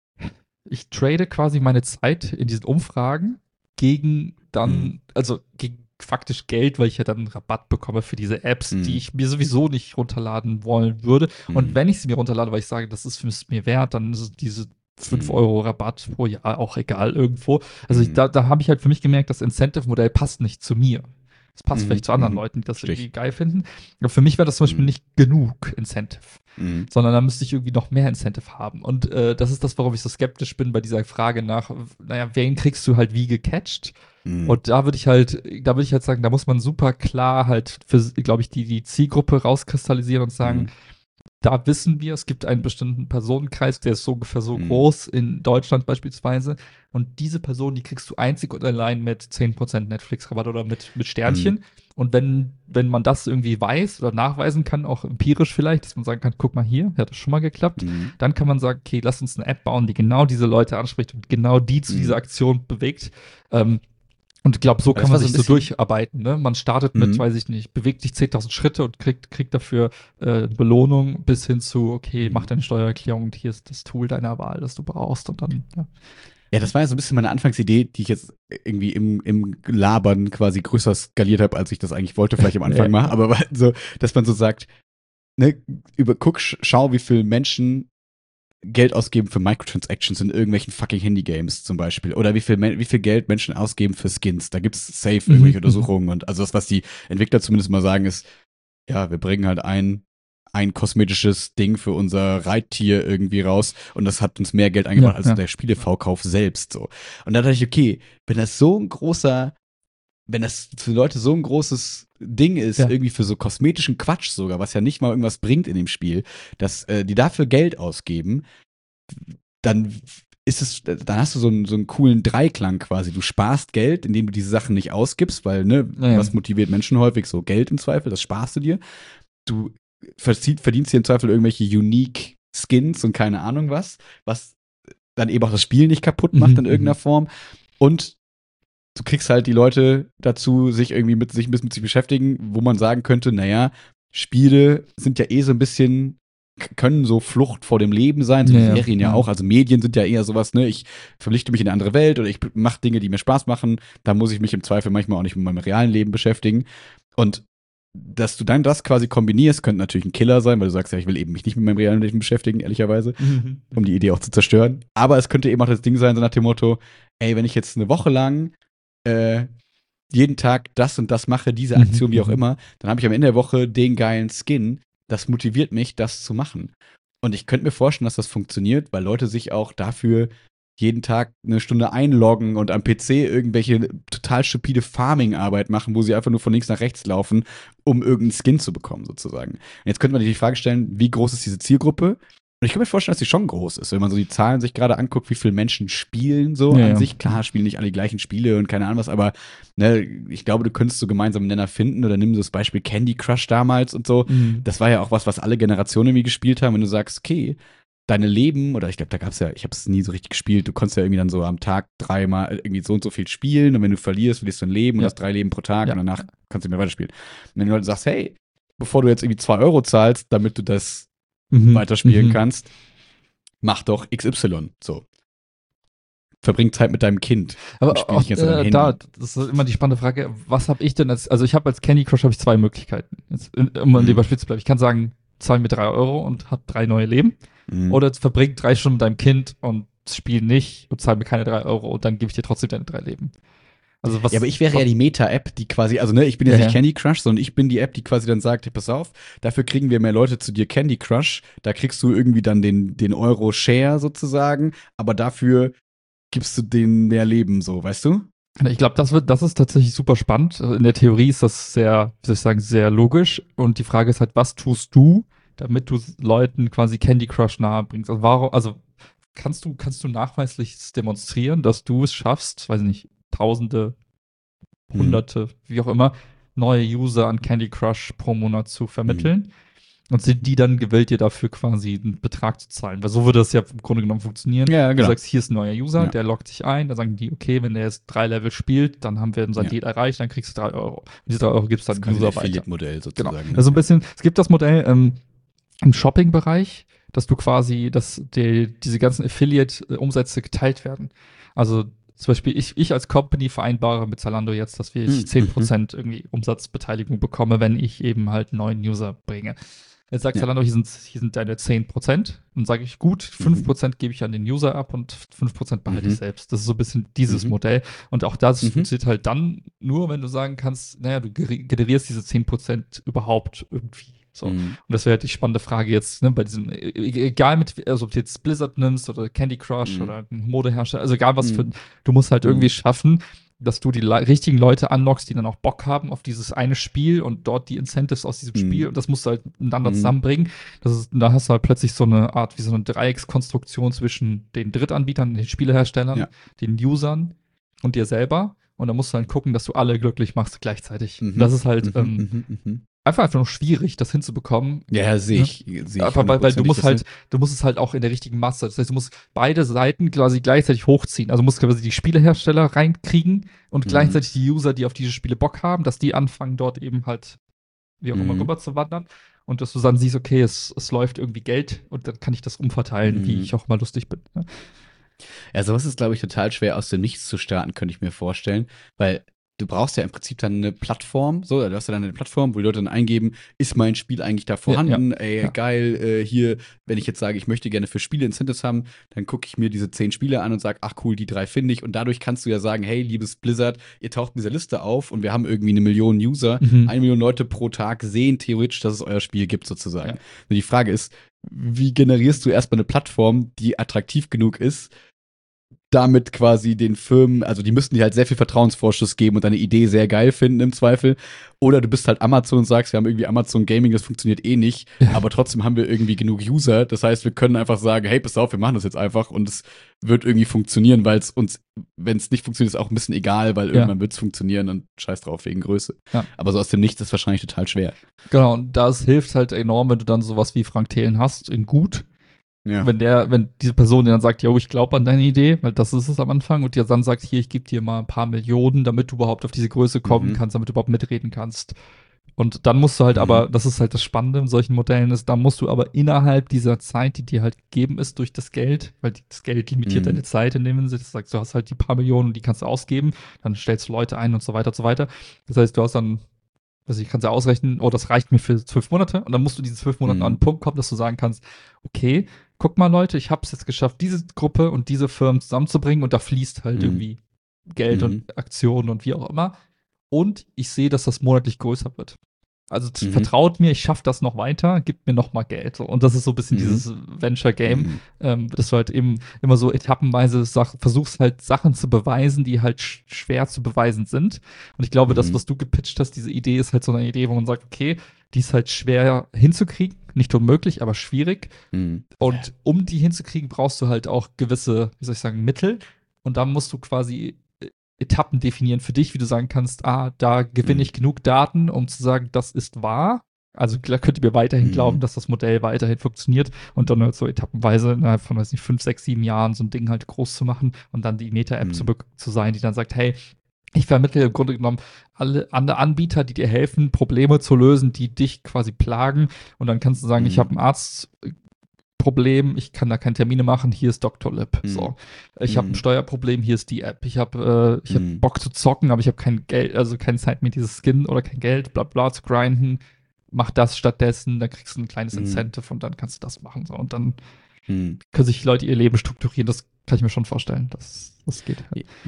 ich trade quasi meine Zeit in diesen Umfragen gegen dann,
Mhm.
also gegen faktisch Geld, weil ich ja dann einen Rabatt bekomme für diese Apps,
Mhm.
die ich mir sowieso nicht runterladen wollen würde. Und
Mhm.
wenn ich sie mir runterlade, weil ich sage, das ist es mir wert, dann ist es diese fünf
Mhm.
Euro Rabatt pro Jahr, auch egal irgendwo. Also ich,
Mhm.
da, da habe ich halt für mich gemerkt, das Incentive-Modell passt nicht zu mir. Es passt
Mhm.
vielleicht zu anderen
Mhm.
Leuten, die das
Versteh ich.
irgendwie geil finden. Aber für mich wäre das zum Beispiel
Mhm.
nicht genug Incentive,
Mhm.
sondern da müsste ich irgendwie noch mehr Incentive haben. Und äh, das ist das, warum ich so skeptisch bin bei dieser Frage nach, naja, wen kriegst du halt wie gecatcht?
Mhm.
Und da würde ich halt, da würde ich halt sagen, da muss man super klar halt für, glaube ich, die, die Zielgruppe rauskristallisieren und sagen,
Mhm.
da wissen wir, es gibt einen bestimmten Personenkreis, der ist so ungefähr so
Mhm.
groß in Deutschland beispielsweise. Und diese Person, die kriegst du einzig und allein mit zehn Prozent Netflix-Rabatt oder mit, mit Sternchen.
Mhm.
Und wenn, wenn man das irgendwie weiß oder nachweisen kann, auch empirisch vielleicht, dass man sagen kann, guck mal hier, hat das schon mal geklappt,
Mhm.
dann kann man sagen, okay, lass uns eine App bauen, die genau diese Leute anspricht und genau die zu dieser
Mhm.
Aktion bewegt. Ähm, und ich glaube, so
Aber
kann
das
man
war so
sich
ein
so
bisschen.
durcharbeiten. Ne? Man startet mit,
Mhm.
weiß ich nicht, bewegt dich zehntausend Schritte und kriegt, kriegt dafür äh, Belohnung bis hin zu, okay, mach
Mhm.
deine Steuererklärung und hier ist das Tool deiner Wahl, das du brauchst. Und dann, ja.
Ja, das war ja so ein bisschen meine Anfangsidee, die ich jetzt irgendwie im, im Labern quasi größer skaliert habe, als ich das eigentlich wollte, vielleicht am Anfang
Ja.
mal. Aber war so, dass man so sagt, ne, über guck, sch- schau, wie viele Menschen Geld ausgeben für Microtransactions in irgendwelchen fucking Handygames zum Beispiel. Oder wie viel, Men- wie viel Geld Menschen ausgeben für Skins. Da gibt's safe
Mhm,
irgendwelche
mhm.
Untersuchungen. Und also das, was die Entwickler zumindest mal sagen, ist, ja, wir bringen halt ein, ein kosmetisches Ding für unser Reittier irgendwie raus und das hat uns mehr Geld eingebracht
Ja,
als
ja.
der Spieleverkauf selbst so. Und da dachte ich, okay, wenn das so ein großer, wenn das für Leute so ein großes Ding ist,
Ja.
irgendwie für so kosmetischen Quatsch sogar, was ja nicht mal irgendwas bringt in dem Spiel, dass äh, die dafür Geld ausgeben, dann ist es, dann hast du so einen, so einen coolen Dreiklang quasi. Du sparst Geld, indem du diese Sachen nicht ausgibst, weil, ne,
Ja, ja.
was motiviert Menschen häufig? So Geld im Zweifel, das sparst du dir. Du verdienst verdienst dir im Zweifel irgendwelche unique Skins und keine Ahnung was, was dann eben auch das Spiel nicht kaputt macht
Mhm,
in irgendeiner
mhm.
Form. Und du kriegst halt die Leute dazu, sich irgendwie mit sich ein bisschen mit sich beschäftigen, wo man sagen könnte, naja, Spiele sind ja eh so ein bisschen, k- können so Flucht vor dem Leben sein, so
Ja,
wie
ja,
Serien ja
ja.
auch. Also Medien sind ja eher sowas, ne, ich verpflichte mich in eine andere Welt oder ich mache Dinge, die mir Spaß machen. Da muss ich mich im Zweifel manchmal auch nicht mit meinem realen Leben beschäftigen. Und dass du dann das quasi kombinierst, könnte natürlich ein Killer sein, weil du sagst, ja, ich will eben mich nicht mit meinem realen Leben beschäftigen, ehrlicherweise,
Mhm.
um die Idee auch zu zerstören. Aber es könnte eben auch das Ding sein, so nach dem Motto, ey, wenn ich jetzt eine Woche lang äh, jeden Tag das und das mache, diese
Mhm,
Aktion, wie auch
mhm.
immer, dann habe ich am Ende der Woche den geilen Skin. Das motiviert mich, das zu machen. Und ich könnte mir vorstellen, dass das funktioniert, weil Leute sich auch dafür jeden Tag eine Stunde einloggen und am P C irgendwelche total stupide Farming-Arbeit machen, wo sie einfach nur von links nach rechts laufen, um irgendeinen Skin zu bekommen, sozusagen. Und jetzt könnte man sich die Frage stellen, wie groß ist diese Zielgruppe? Und ich kann mir vorstellen, dass sie schon groß ist, wenn man so die Zahlen sich gerade anguckt, wie viele Menschen spielen so
Ja,
an
ja.
sich. Klar, spielen nicht alle die gleichen Spiele und keine Ahnung was, aber ne, ich glaube, du könntest so gemeinsam einen Nenner finden oder nimm so das Beispiel Candy Crush damals und so.
Mhm.
Das war ja auch was, was alle Generationen irgendwie gespielt haben, wenn du sagst, okay, deine Leben, oder ich glaube, da gab es ja, ich habe es nie so richtig gespielt, du konntest ja irgendwie dann so am Tag dreimal irgendwie so und so viel spielen und wenn du verlierst, verlierst du ein Leben und
Ja.
hast drei Leben pro Tag
Ja.
und danach kannst du nicht mehr weiterspielen. Und wenn du halt sagst, hey, bevor du jetzt irgendwie zwei Euro zahlst, damit du das
Mhm.
weiterspielen
Mhm.
kannst, mach doch X Y. So. Verbring Zeit mit deinem Kind und
Aber
spiel
auch
nicht ganz an deinem
äh,
Handy.
da, das ist immer die spannende Frage, was habe ich denn als, also ich habe als Candy Crush habe ich zwei Möglichkeiten. Jetzt, in- um an
Mhm.
dem Beispiel zu bleiben. Ich kann sagen, zahl mir drei Euro und hab drei neue Leben.
Mhm.
Oder jetzt verbring drei Stunden mit deinem Kind und spiel nicht und zahl mir keine drei Euro und dann gebe ich dir trotzdem deine drei Leben. Also was.
Ja, aber ich wäre ja die Meta-App, die quasi, also ne, ich bin
Ja,
jetzt nicht
ja.
Candy Crush, sondern ich bin die App, die quasi dann sagt, hey, pass auf, dafür kriegen wir mehr Leute zu dir Candy Crush, da kriegst du irgendwie dann den, den Euro-Share sozusagen, aber dafür gibst du denen mehr Leben, so, weißt du?
Ich glaube, das wird, das ist tatsächlich super spannend. In der Theorie ist das sehr, wie soll ich sagen, sehr logisch. Und die Frage ist halt, was tust du, damit du Leuten quasi Candy Crush nahe bringst? Also warum, also kannst du, kannst du nachweislich demonstrieren, dass du es schaffst, weiß ich nicht, Tausende,
Mhm.
Hunderte, wie auch immer, neue User an Candy Crush pro Monat zu vermitteln? Und sind die dann gewillt, dir dafür quasi einen Betrag zu zahlen? Weil so würde das ja im Grunde genommen funktionieren.
Ja,
Du
genau.
sagst, hier ist ein neuer User,
Ja.
der loggt sich ein, dann sagen die, okay, wenn der jetzt drei Level spielt, dann haben wir unser
Ja.
Deal erreicht, dann kriegst du drei Euro. Und diese drei Euro gibst du
Das ist
dann
quasi ein
User weiter.
Affiliate-Modell
Genau.
sozusagen.
Also ein bisschen, es gibt das Modell ähm, im Shopping-Bereich, dass du quasi, dass die, diese ganzen Affiliate-Umsätze geteilt werden. Also zum Beispiel, ich, ich als Company vereinbare mit Zalando jetzt, dass ich
Mhm.
zehn Prozent irgendwie Umsatzbeteiligung bekomme, wenn ich eben halt einen neuen User bringe. Jetzt sagt
Ja.
Zalando, hier sind, hier sind deine zehn Prozent. Dann sage ich, gut, fünf Prozent gebe ich an den User ab und fünf Prozent behalte
Mhm.
ich selbst. Das ist so ein bisschen dieses
Mhm.
Modell. Und auch das
Mhm.
funktioniert halt dann nur, wenn du sagen kannst, naja, du ger- generierst diese zehn Prozent überhaupt irgendwie. So.
Mhm.
Und das wäre halt die spannende Frage jetzt, ne, bei diesem, e- e- egal mit, also ob du jetzt Blizzard nimmst oder Candy Crush
Mhm.
oder einen Modehersteller, also egal was für,
Mhm.
du musst halt irgendwie
Mhm.
schaffen, dass du die le- richtigen Leute anlockst, die dann auch Bock haben auf dieses eine Spiel und dort die Incentives aus diesem
Mhm.
Spiel und das musst du halt miteinander
Mhm.
zusammenbringen. Das ist, da hast du halt plötzlich so eine Art wie so eine Dreieckskonstruktion zwischen den Drittanbietern, den Spieleherstellern,
Ja.
den Usern und dir selber. Und da musst du halt gucken, dass du alle glücklich machst gleichzeitig.
Mhm.
Das ist halt
Mhm.
ähm,
Mhm. Mhm.
einfach einfach nur schwierig, das hinzubekommen.
Ja, ja, sehe
Ja.
ich. Sehe ich
Aber weil, weil du
hundertprozentig,
musst
dass
halt, du musst es halt auch in der richtigen Masse. Das heißt, du musst beide Seiten quasi gleichzeitig hochziehen. Also musst quasi die Spielehersteller reinkriegen und
Mhm.
gleichzeitig die User, die auf diese Spiele Bock haben, dass die anfangen, dort eben halt, wie auch immer,
Mhm.
rüber zu wandern. Und dass du dann siehst, okay, es, es läuft irgendwie Geld und dann kann ich das umverteilen,
Mhm.
wie ich auch mal lustig bin. Ne?
Ja, sowas ist, glaube ich, total schwer aus dem Nichts zu starten, könnte ich mir vorstellen, weil du brauchst ja im Prinzip dann eine Plattform, so, du hast ja dann eine Plattform, wo die Leute dann eingeben, ist mein Spiel eigentlich da vorhanden?
Ja, ja,
Ey,
ja.
geil, äh, hier, wenn ich jetzt sage, ich möchte gerne für Spiele Incentives haben, dann gucke ich mir diese zehn Spiele an und sage, ach cool, die drei finde ich und dadurch kannst du ja sagen, hey, liebes Blizzard, ihr taucht in dieser Liste auf und wir haben irgendwie eine Million User,
Mhm.
eine Million Leute pro Tag sehen theoretisch, dass es euer Spiel gibt sozusagen.
Ja.
Und die Frage ist, wie generierst du erstmal eine Plattform, die attraktiv genug ist, damit quasi den Firmen, also die müssten dir halt sehr viel Vertrauensvorschuss geben und deine Idee sehr geil finden im Zweifel. Oder du bist halt Amazon und sagst, wir haben irgendwie Amazon Gaming, das funktioniert eh nicht,
Ja.
aber trotzdem haben wir irgendwie genug User. Das heißt, wir können einfach sagen, hey, pass auf, wir machen das jetzt einfach und es wird irgendwie funktionieren, weil es uns, wenn es nicht funktioniert, ist auch ein bisschen egal, weil
Ja.
irgendwann wird es funktionieren und scheiß drauf wegen Größe.
Ja.
Aber so aus dem Nichts ist wahrscheinlich total schwer.
Genau, und das hilft halt enorm, wenn du dann sowas wie Frank Thelen hast, in gut.
Ja.
Wenn der, wenn diese Person dir dann sagt, yo, ich glaube an deine Idee, weil das ist es am Anfang, und dir dann sagt, hier, ich gebe dir mal ein paar Millionen, damit du überhaupt auf diese Größe kommen
Mhm.
kannst, damit du überhaupt mitreden kannst. Und dann musst du halt
Mhm.
aber, das ist halt das Spannende in solchen Modellen ist, da musst du aber innerhalb dieser Zeit, die dir halt gegeben ist durch das Geld, weil das Geld limitiert
Mhm.
deine Zeit in dem Sinne, das sagst du, hast halt die paar Millionen, die kannst du ausgeben, dann stellst du Leute ein und so weiter und so weiter. Das heißt, du hast dann, also ich kann es ja ausrechnen, oh, das reicht mir für zwölf Monate, und dann musst du diesen zwölf Monaten
Mhm.
an einen Punkt kommen, dass du sagen kannst, okay, guck mal, Leute, ich habe es jetzt geschafft, diese Gruppe und diese Firmen zusammenzubringen, und da fließt halt
Mhm.
irgendwie Geld
Mhm.
und Aktionen und wie auch immer. Und ich sehe, dass das monatlich größer wird. Also t-
Mhm.
vertraut mir, ich schaffe das noch weiter, gibt mir noch mal Geld. So. Und das ist so ein bisschen
Mhm.
dieses Venture-Game,
Mhm.
ähm, dass du halt eben immer so etappenweise Sach versuchst halt Sachen zu beweisen, die halt sch schwer zu beweisen sind. Und ich glaube, das,
Mhm.
was du gepitcht hast, diese Idee ist halt so eine Idee, wo man sagt, okay, die ist halt schwer hinzukriegen, nicht unmöglich, aber schwierig.
Mhm.
Und um die hinzukriegen, brauchst du halt auch gewisse, wie soll ich sagen, Mittel. Und da musst du quasi äh, Etappen definieren für dich, wie du sagen kannst, ah, da gewinne
Mhm.
ich genug Daten, um zu sagen, das ist wahr. Also klar, könnt ihr mir weiterhin
Mhm.
glauben, dass das Modell weiterhin funktioniert, und dann halt so etappenweise innerhalb von, weiß nicht, fünf, sechs, sieben Jahren so ein Ding halt groß zu machen und dann die Meta-App
Mhm.
zu, be- zu sein, die dann sagt, hey, ich vermittle im Grunde genommen alle andere Anbieter, die dir helfen, Probleme zu lösen, die dich quasi plagen. Und dann kannst du sagen,
Mhm.
ich habe ein Arztproblem, ich kann da keine Termine machen, hier ist Doktor Lib.
Mhm.
So. Ich habe
Mhm.
ein Steuerproblem, hier ist die App. Ich habe äh, ich hab
Mhm.
Bock zu zocken, aber ich habe kein Geld, also keine Zeit, mir dieses Skin oder kein Geld, bla bla zu grinden. Mach das stattdessen, dann kriegst du ein kleines
Mhm.
Incentive und dann kannst du das machen. So. Und dann
Mhm.
können sich Leute ihr Leben strukturieren. Das kann ich mir schon vorstellen, dass das geht.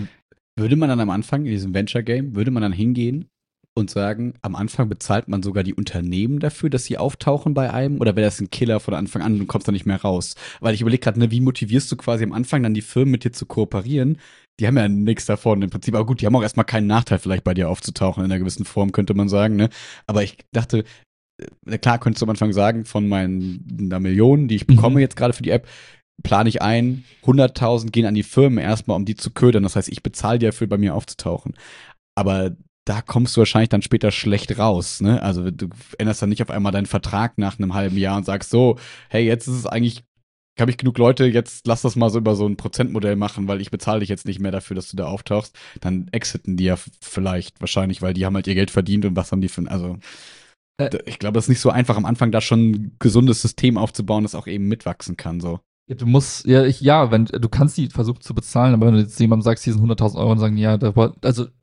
Würde man dann am Anfang in diesem Venture-Game, würde man dann hingehen und sagen, am Anfang bezahlt man sogar die Unternehmen dafür, dass sie auftauchen bei einem? Oder wäre das ein Killer von Anfang an und du kommst da nicht mehr raus? Weil ich überlege gerade, ne, wie motivierst du quasi am Anfang dann die Firmen mit dir zu kooperieren? Die haben ja nichts davon im Prinzip. Aber gut, die haben auch erstmal keinen Nachteil, vielleicht bei dir aufzutauchen in einer gewissen Form, könnte man sagen. Ne? Aber ich dachte, äh, klar könntest du am Anfang sagen, von meinen einer Million, die ich bekomme
Mhm.
jetzt gerade für die App, plane ich ein, hunderttausend gehen an die Firmen erstmal, um die zu ködern. Das heißt, ich bezahle dir dafür, bei mir aufzutauchen. Aber da kommst du wahrscheinlich dann später schlecht raus, ne? Also du änderst dann nicht auf einmal deinen Vertrag nach einem halben Jahr und sagst so, hey, jetzt ist es eigentlich, habe ich genug Leute, jetzt lass das mal so über so ein Prozentmodell machen, weil ich bezahle dich jetzt nicht mehr dafür, dass du da auftauchst. Dann exiten die ja f- vielleicht, wahrscheinlich, weil die haben halt ihr Geld verdient und was haben die für, also
Äh.
d- ich glaube, das ist nicht so einfach am Anfang da schon ein gesundes System aufzubauen, das auch eben mitwachsen kann, so.
Ja, du musst, ja, ich, ja, wenn, du kannst die versuchen zu bezahlen, aber wenn du jetzt jemandem sagst, hier sind hunderttausend Euro, und sagen, ja, da, war- also,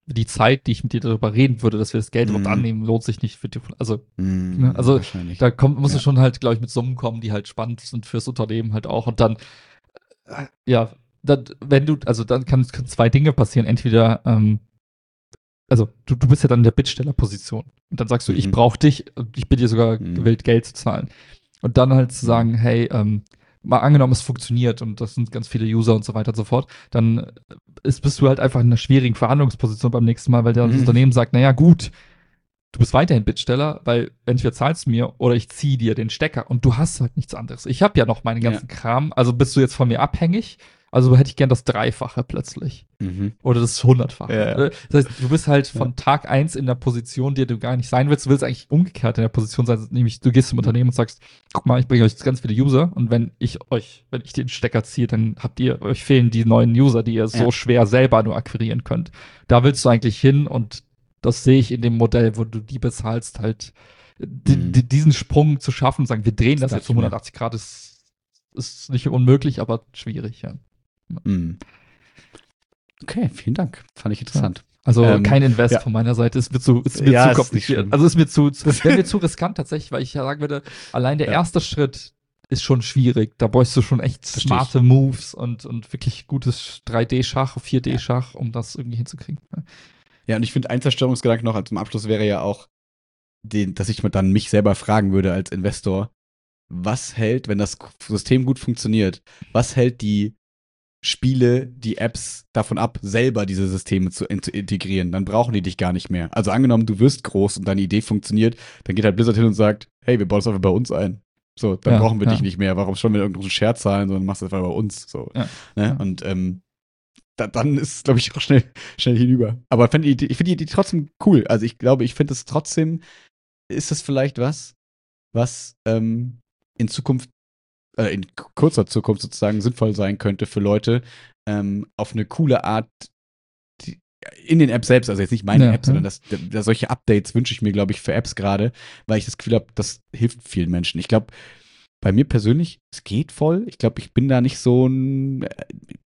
die Zeit, die ich mit dir darüber reden würde, dass wir das Geld
Mhm.
überhaupt annehmen, lohnt sich nicht für die, also,
Mhm,
ne, also
wahrscheinlich.
da kommt, musst
Ja.
du schon halt, glaube ich, mit Summen kommen, die halt spannend sind fürs Unternehmen halt auch. Und dann, äh, ja, dann, wenn du, also dann kann, können zwei Dinge passieren. Entweder, ähm, also du, du bist ja dann in der Bittstellerposition. Und dann sagst du,
Mhm.
ich brauche dich, und ich bin dir sogar
Mhm.
gewillt, Geld zu zahlen. Und dann halt zu
Mhm.
sagen, hey, ähm, mal angenommen, es funktioniert und das sind ganz viele User und so weiter und so fort, dann ist, bist du halt einfach in einer schwierigen Verhandlungsposition beim nächsten Mal, weil das
Mhm.
Unternehmen sagt, naja, gut, du bist weiterhin Bittsteller, weil entweder zahlst du mir oder ich ziehe dir den Stecker und du hast halt nichts anderes. Ich habe ja noch meinen
Ja.
ganzen Kram, also bist du jetzt von mir abhängig, also hätte ich gern das Dreifache plötzlich.
Mhm.
Oder das Hundertfache.
Ja, ja.
Das heißt, du bist halt von
Ja.
Tag eins in der Position, die du gar nicht sein willst. Du willst eigentlich umgekehrt in der Position sein, nämlich du gehst zum Unternehmen und sagst, guck mal, ich bringe euch jetzt ganz viele User und wenn ich euch, wenn ich den Stecker ziehe, dann habt ihr, euch fehlen die neuen User, die ihr so
Ja.
schwer selber nur akquirieren könnt. Da willst du eigentlich hin und das sehe ich in dem Modell, wo du die bezahlst, halt die,
Mhm.
die, diesen Sprung zu schaffen und sagen, wir drehen
Das
das
dachte
jetzt um
ich mir.
hundertachtzig Grad, ist, ist nicht unmöglich, aber schwierig, ja.
Mhm. Okay, vielen Dank. Fand ich interessant.
Also
Ähm,
kein Invest
ja.
von meiner Seite, ist mir zu, ist mir
Ja,
zu
ist nicht
kompliziert.
schlimm.
Also ist mir zu, zu wäre mir zu riskant tatsächlich, weil ich ja sagen würde, allein der
Ja.
erste Schritt ist schon schwierig. Da bräuchst du schon echt
Versteh
smarte Moves und, und wirklich gutes drei D-Schach, vier D-Schach, um das irgendwie hinzukriegen.
Ja, und ich finde, ein Zerstörungsgedanke noch zum Abschluss wäre ja auch, den, dass ich dann mich selber fragen würde als Investor, was hält, wenn das System gut funktioniert, was hält die Spiele, die Apps davon ab, selber diese Systeme zu, in, zu integrieren? Dann brauchen die dich gar nicht mehr. Also angenommen, du wirst groß und deine Idee funktioniert, dann geht halt Blizzard hin und sagt, hey, wir bauen das einfach bei uns ein. So, dann
Ja,
brauchen wir
ja.
dich nicht mehr. Warum schon mit irgendeinem Share zahlen, sondern machst das einfach bei uns. So.
Ja,
Ne?
ja.
Und ähm, da, dann ist es, glaube ich, auch schnell, schnell hinüber. Aber find die Idee, ich finde die Idee trotzdem cool. Also ich glaube, ich finde es trotzdem, ist es vielleicht was, was ähm, in Zukunft, äh, in kurzer Zukunft sozusagen sinnvoll sein könnte für Leute, ähm, auf eine coole Art die, in den Apps selbst, also jetzt nicht meine
Ja,
App,
ja.
sondern das, das, solche Updates wünsche ich mir, glaube ich, für Apps gerade, weil ich das Gefühl habe, das hilft vielen Menschen. Ich glaube, bei mir persönlich, es geht voll. Ich glaube, ich bin da nicht so ein, äh,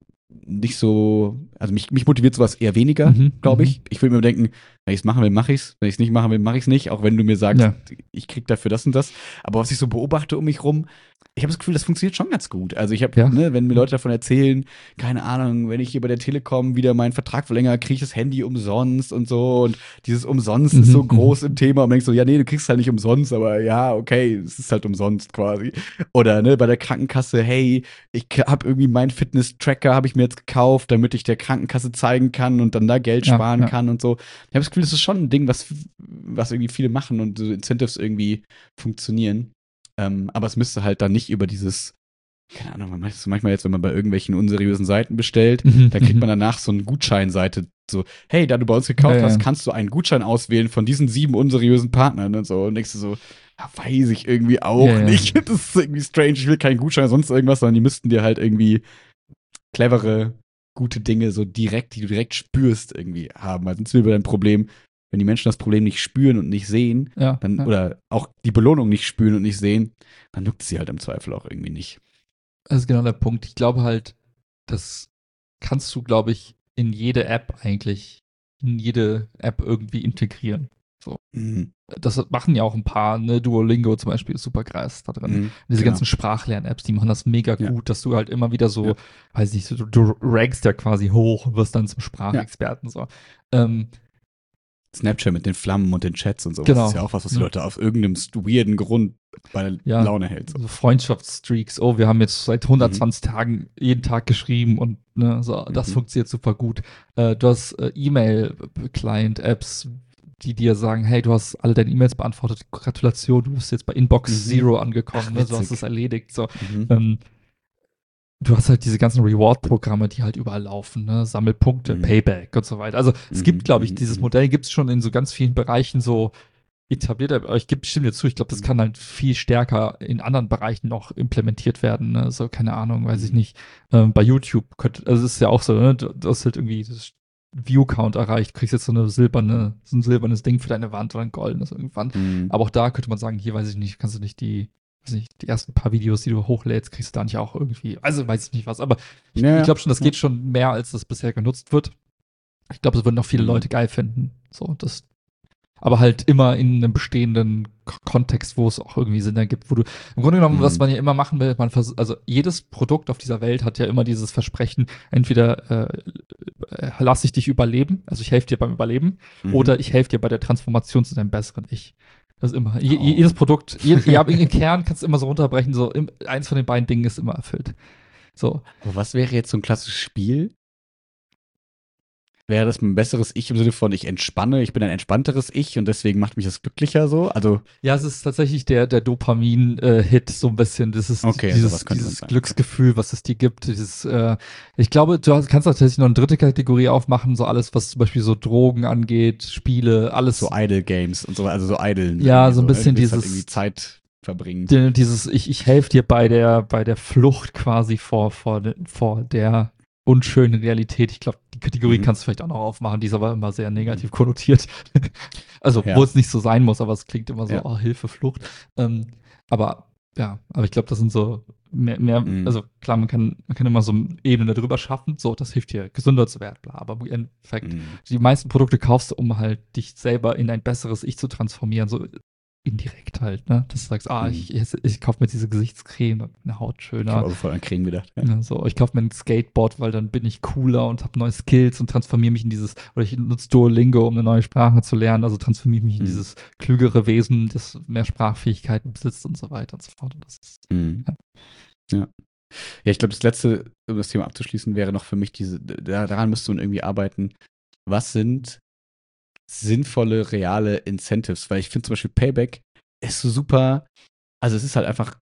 nicht so, also mich, mich motiviert sowas eher weniger,
Mhm,
glaube
mhm.
ich. Ich will mir denken, wenn ich es machen will, mache ich es. Wenn ich es nicht machen will, mache ich es nicht. Auch wenn du mir sagst,
Ja.
ich krieg dafür das und das. Aber was ich so beobachte um mich rum, ich habe das Gefühl, das funktioniert schon ganz gut. Also ich habe,
Ja.
ne, wenn mir Leute davon erzählen, keine Ahnung, wenn ich hier bei der Telekom wieder meinen Vertrag verlängere, kriege ich das Handy umsonst und so. Und dieses umsonst
Mhm,
ist so
mhm.
groß im Thema. Und man denkt so, ja, nee, du kriegst halt nicht umsonst, aber ja, okay, es ist halt umsonst quasi. Oder ne, bei der Krankenkasse, hey, ich habe irgendwie meinen Fitness-Tracker, habe ich mir jetzt gekauft, damit ich der Krankenkasse zeigen kann und dann da Geld
Ja,
sparen
ja.
kann und so. Ich habe das Gefühl, das ist schon ein Ding, was, was irgendwie viele machen und so Incentives irgendwie funktionieren. Ähm, aber es müsste halt dann nicht über dieses, keine Ahnung, man macht das manchmal jetzt, wenn man bei irgendwelchen unseriösen Seiten bestellt,
Mhm,
dann kriegt
mhm.
man danach so eine Gutscheinseite, so, hey, da du bei uns gekauft
Ja, ja.
hast, kannst du einen Gutschein auswählen von diesen sieben unseriösen Partnern und so. Und denkst du so, ja, weiß ich irgendwie auch
Ja, ja.
nicht. Das ist irgendwie strange, ich will keinen Gutschein, sonst irgendwas, sondern die müssten dir halt irgendwie clevere, gute Dinge so direkt, die du direkt spürst, irgendwie haben. Also sonst wieder ein Problem, wenn die Menschen das Problem nicht spüren und nicht sehen,
Ja,
dann,
ja.
oder auch die Belohnung nicht spüren und nicht sehen, dann juckt sie halt im Zweifel auch irgendwie nicht.
Das ist genau der Punkt. Ich glaube halt, das kannst du, glaube ich, in jede App eigentlich, in jede App irgendwie integrieren.
Mhm.
Das machen ja auch ein paar, ne? Duolingo zum Beispiel ist super krass da drin.
Mhm.
Diese
Genau.
ganzen Sprachlern-Apps, die machen das mega
Ja.
gut, dass du halt immer wieder so,
Ja.
weiß nicht, du, du rankst ja quasi hoch und wirst dann zum Sprachexperten so. Ähm,
Snapchat mit den Flammen und den Chats und sowas
Genau.
ist ja auch was, was die
Ja.
Leute auf irgendeinem weirden Grund bei der
Ja.
Laune hält. So.
so Freundschaftsstreaks, oh, wir haben jetzt seit hundertzwanzig Tagen jeden Tag geschrieben und ne, so, das
Mhm.
funktioniert super gut. Äh, du hast äh, E-Mail-Client-Apps, die dir sagen, hey, du hast alle deine E-Mails beantwortet, Gratulation, du bist jetzt bei Inbox
Mhm.
Zero angekommen,
Ach,
ne, du hast
witzig.
es erledigt. So.
Mhm.
Ähm, du hast halt diese ganzen Reward-Programme, die halt überall laufen, ne? Sammelpunkte,
Mhm.
Payback und so weiter. Also es
Mhm,
gibt, glaube ich,
mhm,
dieses
mhm.
Modell gibt es schon in so ganz vielen Bereichen so etabliert, aber ich gebe stimme dir zu, ich glaube, das
Mhm.
kann halt viel stärker in anderen Bereichen noch implementiert werden, ne? So, keine Ahnung, weiß ich
Mhm.
nicht. Ähm, bei YouTube könnte, also es ist ja auch so, ne? Du, du hast halt irgendwie das View-Count erreicht, kriegst jetzt so eine silberne, so ein silbernes Ding für deine Wand oder ein goldenes irgendwann.
Mhm.
Aber auch da könnte man sagen, hier weiß ich nicht, kannst du nicht die, weiß nicht, die ersten paar Videos, die du hochlädst, kriegst du da nicht auch irgendwie, also weiß ich nicht was, aber ich,
Ja,
ich glaube schon, das
ja.
geht schon mehr, als das bisher genutzt wird. Ich glaube, das würden auch viele
Mhm.
Leute geil finden. So, das, aber halt immer in einem bestehenden K- Kontext, wo es auch irgendwie Sinn ergibt, wo du, im Grunde genommen, was
Mhm.
man ja immer machen will, man vers also jedes Produkt auf dieser Welt hat ja immer dieses Versprechen, entweder äh, äh, lasse ich dich überleben, also ich helfe dir beim Überleben,
Mhm.
oder ich helfe dir bei der Transformation zu deinem besseren Ich. Das ist immer, je,
Oh.
jedes Produkt, je, ja, im Kern kannst du immer so runterbrechen, so im, eins von den beiden Dingen ist immer erfüllt. So,
Aber was wäre jetzt so ein klassisches Spiel? Wäre das ein besseres Ich im Sinne von, ich entspanne, ich bin ein entspannteres Ich und deswegen macht mich das glücklicher so? Also,
ja, es ist tatsächlich der, der Dopamin-Hit, so ein bisschen. Das ist
okay,
dieses,
sowas könnte man
dieses
sagen.
Glücksgefühl, was es dir gibt. Dieses, äh, ich glaube, du hast, kannst tatsächlich noch eine dritte Kategorie aufmachen, so alles, was zum Beispiel so Drogen angeht, Spiele, alles.
So Idle Games und so, also so Idlen.
Ja,
irgendwie
so ein
ne?
bisschen
Du willst halt
dieses-
irgendwie Zeit verbringen.
die- dieses, ich, ich helfe dir bei der, bei der Flucht quasi vor, vor, de- vor der unschönen Realität. Ich glaube, die Kategorie
Mhm.
kannst du vielleicht auch noch aufmachen, die ist aber immer sehr negativ konnotiert. Also,
Ja.
wo es nicht so sein muss, aber es klingt immer so,
Ja.
oh, Hilfe, Flucht. Ähm, aber ja, aber ich glaube, das sind so mehr, mehr
Mhm.
also klar, man kann, man kann immer so Ebenen darüber schaffen, so, das hilft dir, gesünder zu werden, bla. Aber im Endeffekt,
Mhm.
die meisten Produkte kaufst du, um halt dich selber in ein besseres Ich zu transformieren, so indirekt halt, ne? Dass du sagst, ah,
Mhm.
ich, ich, ich kaufe mir diese Gesichtscreme, dann wird meine Haut
Ich
schöner.
habe also voll an Creme gedacht. Ja.
Ja, so, ich kaufe mir ein Skateboard, weil dann bin ich cooler und habe neue Skills und transformiere mich in dieses, oder ich nutze Duolingo, um eine neue Sprache zu lernen, also transformiere mich in
Mhm.
dieses klügere Wesen, das mehr Sprachfähigkeiten besitzt und so weiter und so fort. Und das ist,
Mhm.
Ja.
Ja. Ja, ich glaube, das letzte, um das Thema abzuschließen, wäre noch für mich diese, da, daran müsste man irgendwie arbeiten. Was sind sinnvolle, reale Incentives? Weil ich finde zum Beispiel Payback ist so super, also es ist halt einfach,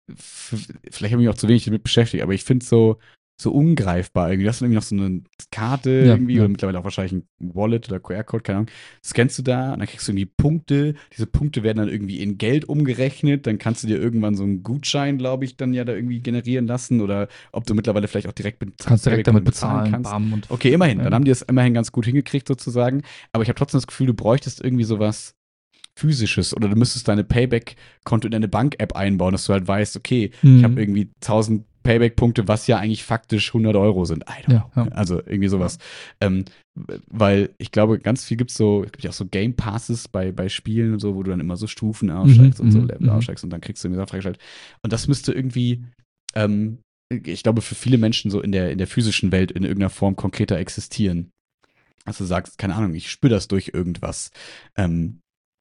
f- vielleicht habe ich mich auch zu wenig damit beschäftigt, aber ich finde es so, so ungreifbar irgendwie. Du hast irgendwie noch so eine Karte
Ja,
irgendwie
ja.
oder mittlerweile auch wahrscheinlich ein Wallet oder Q R-Code, keine Ahnung. Scannst du da und dann kriegst du irgendwie Punkte. Diese Punkte werden dann irgendwie in Geld umgerechnet. Dann kannst du dir irgendwann so einen Gutschein, glaube ich, dann ja da irgendwie generieren lassen oder ob du mittlerweile vielleicht auch direkt mit
Du kannst direkt
Payback
damit bezahlen,
kannst.
bam und
Okay, immerhin.
ja.
Dann haben die es immerhin ganz gut hingekriegt sozusagen. Aber ich habe trotzdem das Gefühl, du bräuchtest irgendwie sowas Physisches oder du müsstest deine Payback-Konto in deine Bank-App einbauen, dass du halt weißt, okay,
Mhm.
ich habe irgendwie tausend Payback-Punkte, was ja eigentlich faktisch hundert Euro sind. I don't
Ja,
know.
ja.
Also irgendwie sowas. Ähm, weil ich glaube, ganz viel gibt es so, es gibt ja auch so Game Passes bei, bei Spielen und so, wo du dann immer so Stufen aussteigst
Mhm,
und so
mhm,
Level
mhm.
aussteigst und dann kriegst du eine Sache freigeschaltet. Und das müsste irgendwie, ähm, ich glaube, für viele Menschen so in der, in der physischen Welt in irgendeiner Form konkreter existieren. Dass du sagst, keine Ahnung, ich spüre das durch irgendwas. Ähm,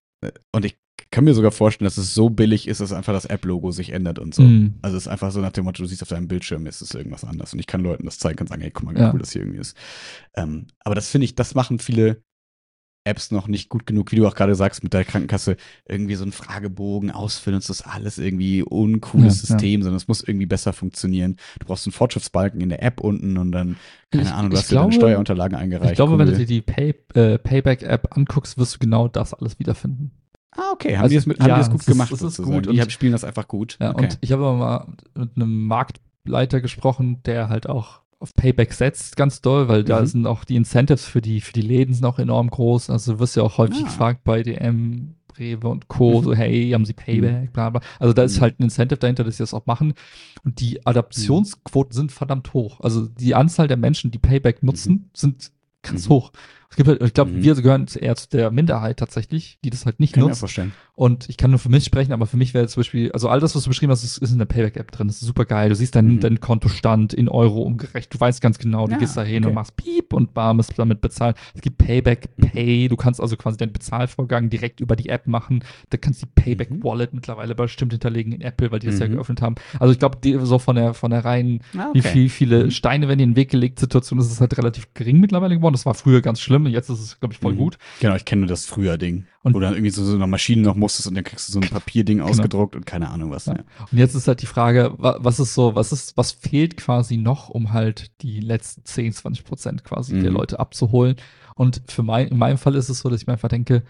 und ich kann mir sogar vorstellen, dass es so billig ist, dass einfach das App-Logo sich ändert und so.
Mhm.
Also es ist einfach so nach dem Motto, du siehst auf deinem Bildschirm, ist es irgendwas anders. Und ich kann Leuten das zeigen, kann sagen, hey, guck mal, wie
Ja.
cool das hier irgendwie ist. Ähm, aber das finde ich, das machen viele Apps noch nicht gut genug, wie du auch gerade sagst, mit der Krankenkasse irgendwie so einen Fragebogen ausfüllen und das ist alles irgendwie uncooles
Ja, ja.
System, sondern es muss irgendwie besser funktionieren. Du brauchst einen Fortschrittsbalken in der App unten und dann, keine
Ich-
Ahnung, du
ich
hast dir deine
glaube-
Steuerunterlagen eingereicht.
Ich glaube,
cool.
wenn du dir die Pay, äh, Payback-App anguckst, wirst du genau das alles wiederfinden.
Ah, okay, haben
Also,
die das, mit, haben
ja,
die das gut
es ist-
gemacht
es ist
sozusagen?
gut
Die
und-
haben- spielen das einfach gut.
Ja,
okay.
und ich habe aber mal mit einem Marktleiter gesprochen, der halt auch auf Payback setzt, ganz doll, weil da
Mhm.
sind auch die Incentives für die, für die Läden sind auch enorm groß. Also du wirst ja auch häufig
Ah.
gefragt bei D M, Rewe und Co.,
Mhm.
so hey, haben sie Payback, bla bla. Also da ist
Mhm.
halt ein Incentive dahinter, dass sie das auch machen. Und die Adaptionsquoten sind verdammt hoch. Also die Anzahl der Menschen, die Payback nutzen, sind krass
Mhm.
hoch. Es gibt halt, ich glaube,
Mhm.
wir gehören eher zu der Minderheit tatsächlich, die das halt nicht
Kann ich mir
nutzt.
vorstellen.
Und ich kann nur für mich sprechen, aber für mich wäre zum Beispiel, also all das, was du beschrieben hast, ist, ist in der Payback-App drin. Das ist super geil. Du siehst deinen,
Mhm.
deinen Kontostand in Euro umgerechnet. Du weißt ganz genau, du
Ja,
gehst da hin
okay.
und machst Piep und bam, ist damit bezahlt. Es gibt Payback Pay. Du kannst also quasi deinen Bezahlvorgang direkt über die App machen. Da kannst du die Payback
Mhm.
Wallet mittlerweile bestimmt hinterlegen in Apple, weil die das ja
Mhm.
geöffnet haben. Also ich glaube, die so von der, von der reinen,
Ah,
wie
okay.
viel, viele
Mhm.
Steine werden dir in den Weg gelegt, Situation ist es halt relativ gering mittlerweile geworden. Das war früher ganz schlimm und jetzt ist es, glaube ich, voll
Mhm.
gut.
Genau, ich kenne nur das früher Ding.
Und-
Wo du dann irgendwie so, so eine Maschine noch musstest und dann kriegst du so ein Papierding ausgedruckt und keine Ahnung was.
Ja.
Ja.
Und jetzt ist halt die Frage, wa- was ist so, was ist, was fehlt quasi noch, um halt die letzten zehn, zwanzig Prozent quasi der
Mhm.
Leute abzuholen? Und für mein, in meinem Fall ist es so, dass ich mir einfach denke,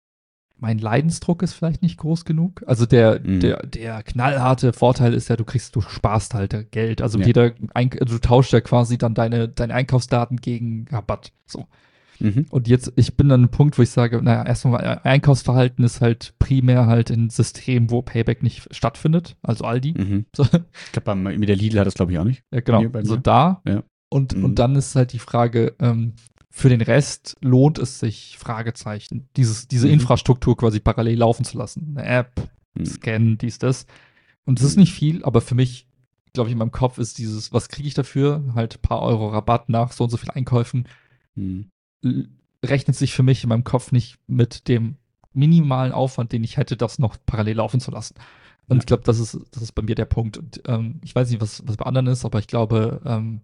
mein Leidensdruck ist vielleicht nicht groß genug. Also der,
Mhm.
der, der knallharte Vorteil ist ja, du kriegst, du sparst halt Geld. Also
Ja.
jeder, Eink also du tauschst ja quasi dann deine, deine Einkaufsdaten gegen Rabatt. So.
Mhm.
Und jetzt, ich bin an einem Punkt, wo ich sage, naja, erstmal Einkaufsverhalten ist halt primär halt ein System, wo Payback nicht stattfindet, also Aldi.
Mhm.
So,
Ich glaube, mit der Lidl hat das, glaube ich, auch nicht.
ja, genau,
Hier bei
so
mir.
da.
Ja.
Und,
Mhm.
und dann ist halt die Frage, ähm, für den Rest lohnt es sich, Fragezeichen, dieses, diese
Mhm.
Infrastruktur quasi parallel laufen zu lassen. Eine App,
Mhm.
Scan, dies, das. Und es ist
Mhm.
nicht viel, aber für mich, glaube ich, in meinem Kopf ist dieses, was kriege ich dafür? Halt ein paar Euro Rabatt nach so und so viel Einkäufen.
Mhm.
l- Rechnet sich für mich in meinem Kopf nicht mit dem minimalen Aufwand, den ich hätte, das noch parallel laufen zu lassen. Und
Ja.
ich glaube, das ist, das ist bei mir der Punkt. Und ähm, ich weiß nicht, was, was bei anderen ist, aber ich glaube, ähm,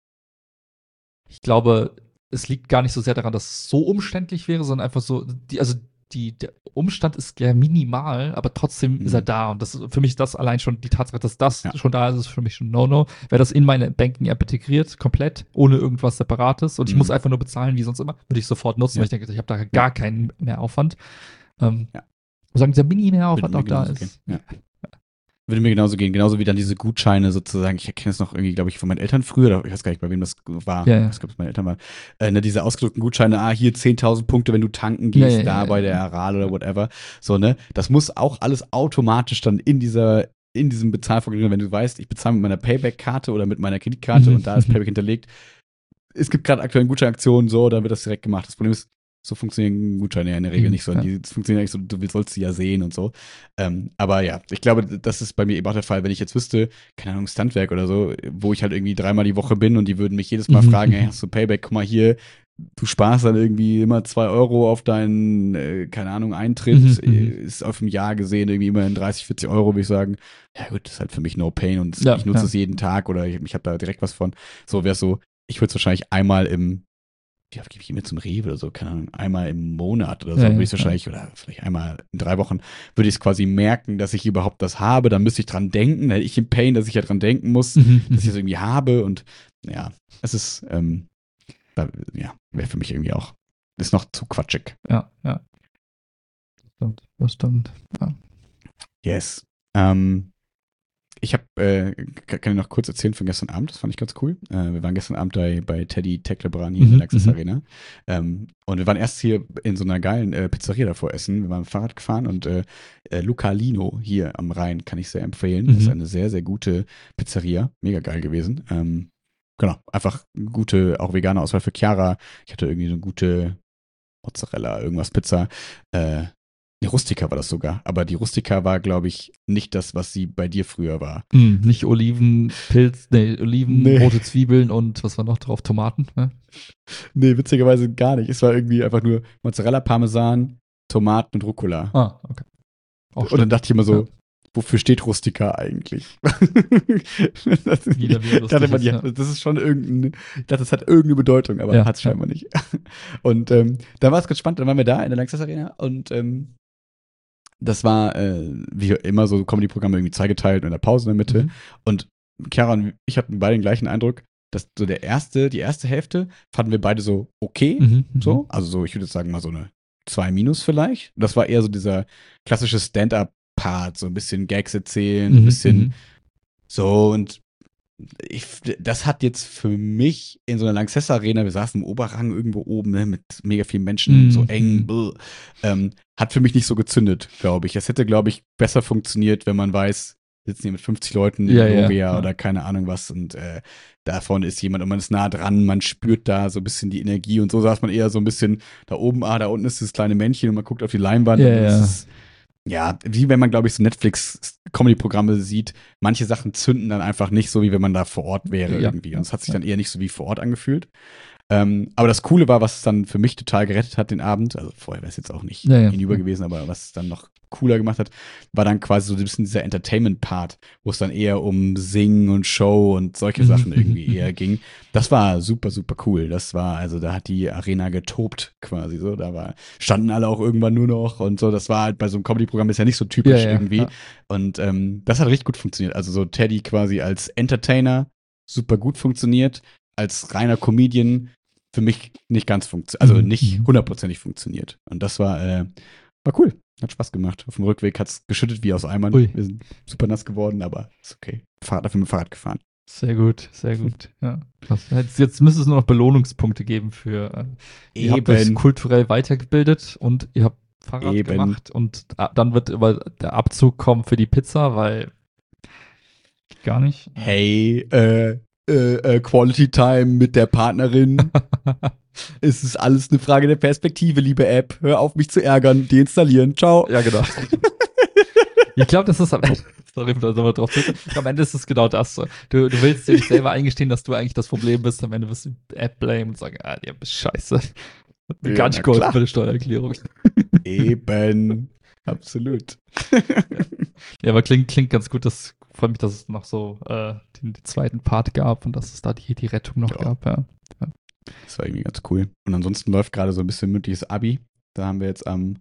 ich glaube, es liegt gar nicht so sehr daran, dass es so umständlich wäre, sondern einfach so, die, also die, der Umstand ist ja minimal, aber trotzdem ist er
Mhm.
da. Und das ist für mich das allein schon die Tatsache, dass das
Ja.
schon da ist, ist für mich schon ein No-No. Wäre das in meine Banking-App integriert, komplett, ohne irgendwas Separates und ich
Mhm.
muss einfach nur bezahlen, wie sonst immer, würde ich sofort nutzen,
Ja.
weil ich denke, ich habe da gar keinen Mehraufwand. Ähm,
Ja.
Solange dieser
Würde
Mini-Mehraufwand
mir
auch da
genauso
ist.
gehen. Ja. Würde mir genauso gehen. Genauso wie dann diese Gutscheine sozusagen. Ich erkenne es noch irgendwie, glaube ich, von meinen Eltern früher. Oder ich weiß gar nicht, bei wem das war.
Ja, ja.
Ich glaube, es meine Eltern waren. Äh, ne, diese ausgedruckten Gutscheine. Ah, hier zehntausend Punkte, wenn du tanken
Ja,
gehst,
ja,
da
ja,
bei
ja.
der Aral oder whatever. So, ne? Das muss auch alles automatisch dann in dieser, in diesem Bezahlvorgang, wenn du weißt, ich bezahle mit meiner Payback-Karte oder mit meiner Kreditkarte
Mhm.
und da ist Payback hinterlegt. Es gibt gerade aktuell eine Gutscheinaktion, so, dann wird das direkt gemacht. Das Problem ist, so funktionieren Gutscheine ja in der Regel
Mhm,
nicht so.
ja.
Die funktionieren eigentlich so, du sollst sie ja sehen und so. Ähm, aber ja, ich glaube, das ist bei mir eben auch der Fall, wenn ich jetzt wüsste, keine Ahnung, Stuntwerk oder so, wo ich halt irgendwie dreimal die Woche bin und die würden mich jedes Mal
Mhm,
fragen,
mhm.
hey, hast du Payback, guck mal hier, du sparst dann irgendwie immer zwei Euro auf deinen, äh, keine Ahnung, Eintritt,
Mhm, mhm.
ist auf dem Jahr gesehen irgendwie immerhin dreißig, vierzig Euro, würde ich sagen. Ja gut, das ist halt für mich no pain und
Ja,
ich nutze
ja.
es jeden Tag oder ich, ich habe da direkt was von. So wäre es so, ich würde es wahrscheinlich einmal im ja, gebe ich mir zum Rewe oder so, keine Ahnung, einmal im Monat oder so,
Ja,
würde
ja,
ich es wahrscheinlich, oder vielleicht einmal in drei Wochen, würde ich es quasi merken, dass ich überhaupt das habe, dann müsste ich dran denken, dann hätte ich im Pain, dass ich ja dran denken muss,
Mhm,
dass ich
mhm.
das irgendwie habe und ja, es ist, ähm, da, ja, wäre für mich irgendwie auch, ist noch zu quatschig.
Ja, ja. Stimmt, das stimmt. Ja.
Yes. Ähm, ich habe, äh, kann ich noch kurz erzählen von gestern Abend, das fand ich ganz cool. Äh, wir waren gestern Abend bei, bei Teddy Teklebran hier in der
Mhm,
Lanxess
mhm.
Arena. Ähm, und wir waren erst hier in so einer geilen äh, Pizzeria davor essen. Wir waren Fahrrad gefahren und äh, äh, Luca Lino hier am Rhein kann ich sehr empfehlen. Das ist
Mhm.
eine sehr, sehr gute Pizzeria. Mega geil gewesen. Ähm, genau, einfach gute, auch vegane Auswahl für Chiara. Ich hatte irgendwie so eine gute Mozzarella, irgendwas Pizza. Äh, die Rustica war das sogar. Aber die Rustica war, glaube ich, nicht das, was sie bei dir früher war.
Mm, nicht Oliven, Pilz, nee, Oliven,
Nee.
rote Zwiebeln und was war noch drauf? Tomaten. Ne?
Nee, witzigerweise gar nicht. Es war irgendwie einfach nur Mozzarella, Parmesan, Tomaten und Rucola.
Ah, okay. Auch
Und dann
schlimm.
dachte ich immer so,
Ja.
wofür steht Rustica eigentlich? das,
Wieder, wie er lustig
dachte man,
ist,
ja,
ja.
das ist schon irgendeine, ich dachte, das hat irgendeine Bedeutung, aber
Ja,
hat es scheinbar nicht. Und ähm, dann war es ganz spannend, dann waren wir da in der Lanxess Arena und ähm, das war, äh, wie immer, so Comedy-Programme irgendwie zweigeteilt und in der Pause in der Mitte.
Mhm.
Und Chiara und ich hatten beide den gleichen Eindruck, dass so der erste, die erste Hälfte fanden wir beide so okay.
Mhm, mhm.
So. Also so, ich würde jetzt sagen, mal so eine zwei Minus vielleicht. Das war eher so dieser klassische Stand-up-Part, so ein bisschen Gags erzählen, so ein
Mhm,
bisschen
mhm.
so und ich, das hat jetzt für mich in so einer Lanxess Arena, wir saßen im Oberrang irgendwo oben, ne, mit mega vielen Menschen,
Mhm.
so eng, bluh, ähm, hat für mich nicht so gezündet, glaube ich. Es hätte, glaube ich, besser funktioniert, wenn man weiß, sitzen hier mit fünfzig Leuten in
Ja, ja,
Gloria
ja.
oder keine Ahnung was und äh, da vorne ist jemand und man ist nah dran, man spürt da so ein bisschen die Energie und so saß man eher so ein bisschen da oben, ah, da unten ist das kleine Männchen und man guckt auf die Leinwand
Ja,
und dann
ja.
ist es ja, wie wenn man, glaube ich, so Netflix-Comedy-Programme sieht, manche Sachen zünden dann einfach nicht so, wie wenn man da vor Ort wäre
Ja,
irgendwie.
ja,
Und es hat sich
ja.
dann eher nicht so wie vor Ort angefühlt. Ähm, aber das Coole war, was es dann für mich total gerettet hat den Abend, also vorher wäre es jetzt auch nicht
Ja, ja,
hinüber
ja.
gewesen, aber was es dann noch cooler gemacht hat, war dann quasi so ein bisschen dieser Entertainment-Part, wo es dann eher um Singen und Show und solche
Mhm,
Sachen
mhm,
irgendwie
mhm.
eher ging. Das war super, super cool. Das war, also da hat die Arena getobt quasi so. Da war, standen alle auch irgendwann nur noch und so. Das war halt bei so einem Comedy-Programm ist ja nicht so typisch
Ja, ja,
irgendwie.
ja.
Und ähm, das hat richtig gut funktioniert. Also so Teddy quasi als Entertainer super gut funktioniert, als reiner Comedian für mich nicht ganz funktioniert, also
Mhm,
nicht
mhm.
hundertprozentig funktioniert. Und das war, äh, war cool. Hat Spaß gemacht. Auf dem Rückweg hat es geschüttet wie aus Eimern.
Ui.
Wir sind super nass geworden, aber ist okay. Fahrrad, dafür mit dem Fahrrad gefahren.
Sehr gut, sehr gut. Ja. Das, jetzt, jetzt müsste es nur noch Belohnungspunkte geben für äh, ihr habt euch
Eben.
kulturell weitergebildet und ihr habt Fahrrad
Eben.
gemacht und a- dann wird aber der Abzug kommen für die Pizza, weil gar nicht.
Hey, äh, äh, äh, Quality Time mit der Partnerin. Es ist alles eine Frage der Perspektive, liebe App. Hör auf, mich zu ärgern. Deinstallieren. Ciao.
Ja, genau. Ich glaube, das ist am Ende, sorry, da nochmal drauf zurück. Am Ende ist es genau das. So. Du, du willst dir nicht selber eingestehen, dass du eigentlich das Problem bist. Am Ende wirst du die App blamen und sagen, ah, die App ist scheiße. Hat mir
Ja,
gar nicht
na
geholfen
klar.
für eine Steuererklärung.
Eben. Absolut.
Ja, aber klingt, klingt ganz gut. Das freut mich, dass es noch so äh, den, den zweiten Part gab und dass es da die, die Rettung noch
Ja.
gab. Ja.
Das war irgendwie ganz cool. Und ansonsten läuft gerade so ein bisschen mündliches Abi. Da haben wir jetzt am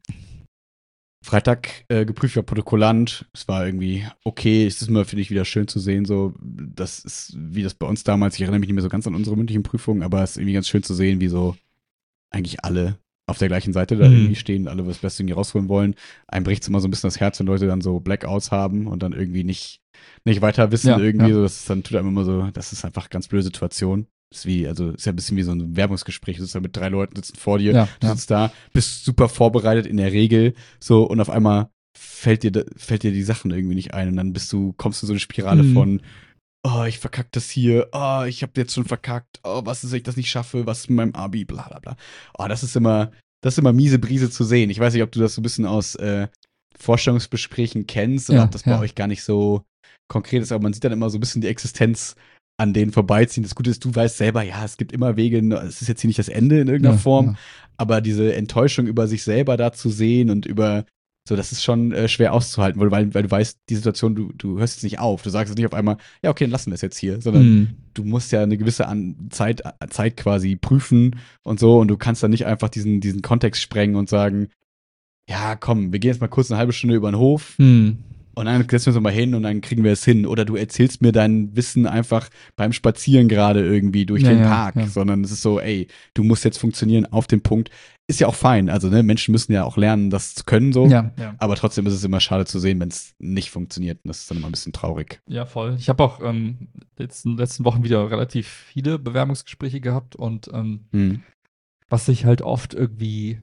Freitag äh, geprüft, war protokollant. Es war irgendwie okay. Es ist immer, finde ich, wieder schön zu sehen. So, das ist wie das bei uns damals. Ich erinnere mich nicht mehr so ganz an unsere mündlichen Prüfungen, aber es ist irgendwie ganz schön zu sehen, wie so eigentlich alle auf der gleichen Seite da
Mhm.
irgendwie stehen, alle das Beste irgendwie rausholen wollen. Einem bricht es immer so ein bisschen das Herz, wenn Leute dann so Blackouts haben und dann irgendwie nicht, nicht weiter wissen
Ja,
irgendwie.
ja.
So, das ist dann tut einem immer so, das ist einfach eine ganz blöde Situation. Das ist wie, also ist ja ein bisschen wie so ein Werbungsgespräch. Du sitzt da mit drei Leuten, sitzen vor dir,
Ja,
du
ja.
sitzt da, bist super vorbereitet in der Regel, so, und auf einmal fällt dir, da- fällt dir die Sachen irgendwie nicht ein und dann bist du, kommst du in so eine Spirale
Mhm.
von, oh, ich verkack das hier, oh, ich habe jetzt schon verkackt, oh, was ist, wenn ich das nicht schaffe, was ist mit meinem Abi, bla bla bla. Oh, das ist immer, das ist immer miese Brise zu sehen. Ich weiß nicht, ob du das so ein bisschen aus äh, Vorstellungsgesprächen kennst oder
Ja,
ob das bei
ja.
euch gar nicht so konkret ist, aber man sieht dann immer so ein bisschen die Existenz an denen vorbeiziehen. Das Gute ist, du weißt selber, ja, es gibt immer Wege, es ist jetzt hier nicht das Ende in irgendeiner
Ja,
Form,
ja.
aber diese Enttäuschung über sich selber da zu sehen und über, so, das ist schon äh, schwer auszuhalten, weil, weil, weil du weißt, die Situation, du, du hörst jetzt nicht auf. Du sagst jetzt nicht auf einmal, ja, okay, dann lassen wir es jetzt hier, sondern
Mhm.
du musst ja eine gewisse An Zeit, Zeit quasi prüfen und so und du kannst dann nicht einfach diesen, diesen Kontext sprengen und sagen, ja, komm, wir gehen jetzt mal kurz eine halbe Stunde über den Hof
Mhm.
und dann setzen wir uns mal hin und dann kriegen wir es hin. Oder du erzählst mir dein Wissen einfach beim Spazieren gerade irgendwie durch
Ja,
den
ja,
Park,
ja.
sondern es ist so, ey, du musst jetzt funktionieren auf dem Punkt. Ist ja auch fein. Also, ne, Menschen müssen ja auch lernen, das zu können so.
Ja, ja.
Aber trotzdem ist es immer schade zu sehen, wenn es nicht funktioniert. Und das ist dann immer ein bisschen traurig.
Ja, voll. Ich habe auch ähm, jetzt in den letzten Wochen wieder relativ viele Bewerbungsgespräche gehabt und ähm,
Hm.
was sich halt oft irgendwie,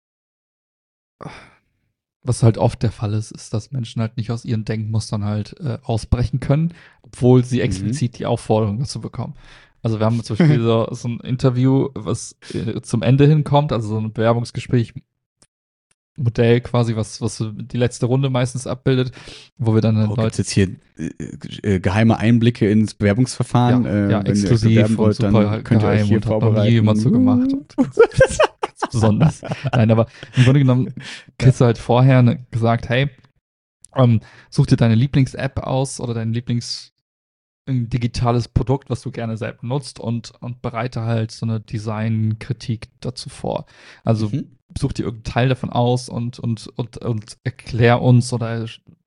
was halt oft der Fall ist, ist, dass Menschen halt nicht aus ihren Denkmustern halt äh, ausbrechen können, obwohl sie explizit die Aufforderung dazu bekommen. Also wir haben zum Beispiel so, so ein Interview, was äh, zum Ende hinkommt, also so ein Bewerbungsgespräch Modell quasi, was, was so die letzte Runde meistens abbildet, wo wir dann
Oh,
halt
gibt's
Leute
jetzt hier äh, äh, geheime Einblicke ins Bewerbungsverfahren?
Ja,
äh,
ja,
wenn ihr euch
exklusiv
bewerben
und
wollt,
super
dann
halt
könnt ihr euch
geheim
hier
und hat noch nie
vorbereiten.
jemand so gemacht. Und ganz, ganz besonders. Nein, aber im Grunde genommen kriegst du halt vorher ne, gesagt, hey, ähm, such dir deine Lieblings-App aus oder dein Lieblings- ein digitales Produkt, was du gerne selbst nutzt und, und bereite halt so eine Designkritik dazu vor. Also
Mhm.
such dir irgendeinen Teil davon aus und, und, und, und erklär uns oder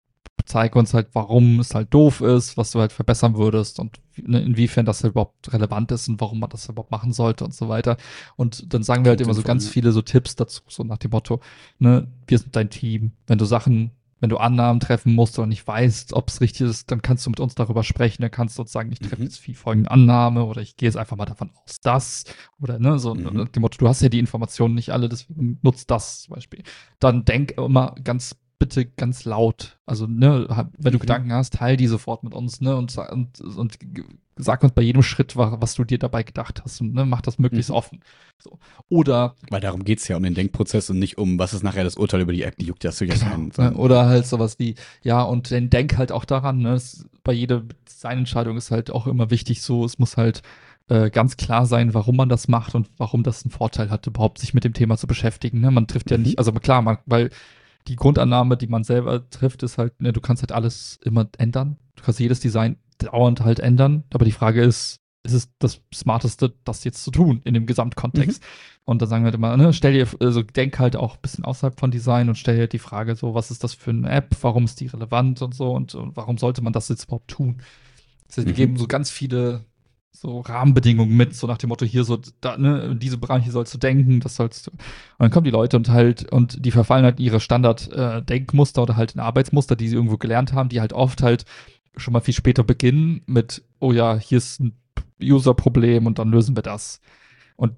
zeig uns halt, warum es halt doof ist, was du halt verbessern würdest und ne, inwiefern das halt überhaupt relevant ist und warum man das überhaupt machen sollte und so weiter. Und dann sagen wir halt
Klingt
immer so
sinnvoll,
ganz
ja.
viele so Tipps dazu, so nach dem Motto, ne, wir sind dein Team. Wenn du Sachen, wenn du Annahmen treffen musst oder nicht weißt, ob es richtig ist, dann kannst du mit uns darüber sprechen, dann kannst du uns sagen, ich treffe
Mhm.
jetzt wie folgende Annahme oder ich gehe jetzt einfach mal davon aus, dass oder ne, so
Mhm.
nach dem Motto, du hast ja die Informationen nicht alle, deswegen nutzt das zum Beispiel. Dann denk immer ganz bitte ganz laut. Also, ne, wenn du
Mhm.
Gedanken hast, teil die sofort mit uns, ne, und, und, und sag uns bei jedem Schritt, was du dir dabei gedacht hast und ne, mach das möglichst
Mhm.
offen. So. Oder,
Weil darum geht's ja um den Denkprozess und nicht um, was ist nachher das Urteil über die App, die juckt ja durchaus
genau,
ein.
ne,
sondern-
oder halt sowas wie, ja, und dann denk halt auch daran, ne, es, bei jeder Designentscheidung ist halt auch immer wichtig so, es muss halt äh, ganz klar sein, warum man das macht und warum das einen Vorteil hat, überhaupt sich mit dem Thema zu beschäftigen. Ne? Man trifft ja
Mhm.
nicht, also klar, man, weil die Grundannahme, die man selber trifft, ist halt, ne, du kannst halt alles immer ändern. Du kannst jedes Design dauernd halt ändern. Aber die Frage ist, ist es das Smarteste, das jetzt zu tun in dem Gesamtkontext?
Mhm.
Und dann sagen wir halt immer, ne, stell dir, also denk halt auch ein bisschen außerhalb von Design und stell dir die Frage so, was ist das für eine App? Warum ist die relevant und so? Und, und warum sollte man das jetzt überhaupt tun? Das heißt, wir
Mhm.
geben so ganz viele so Rahmenbedingungen mit, so nach dem Motto, hier so, da, ne, in diese Bereiche sollst du denken, das sollst du. Und dann kommen die Leute und halt, und die verfallen halt in ihre Standard-Denkmuster oder halt in Arbeitsmuster, die sie irgendwo gelernt haben, die halt oft halt schon mal viel später beginnen mit, oh ja, hier ist ein User-Problem und dann lösen wir das. Und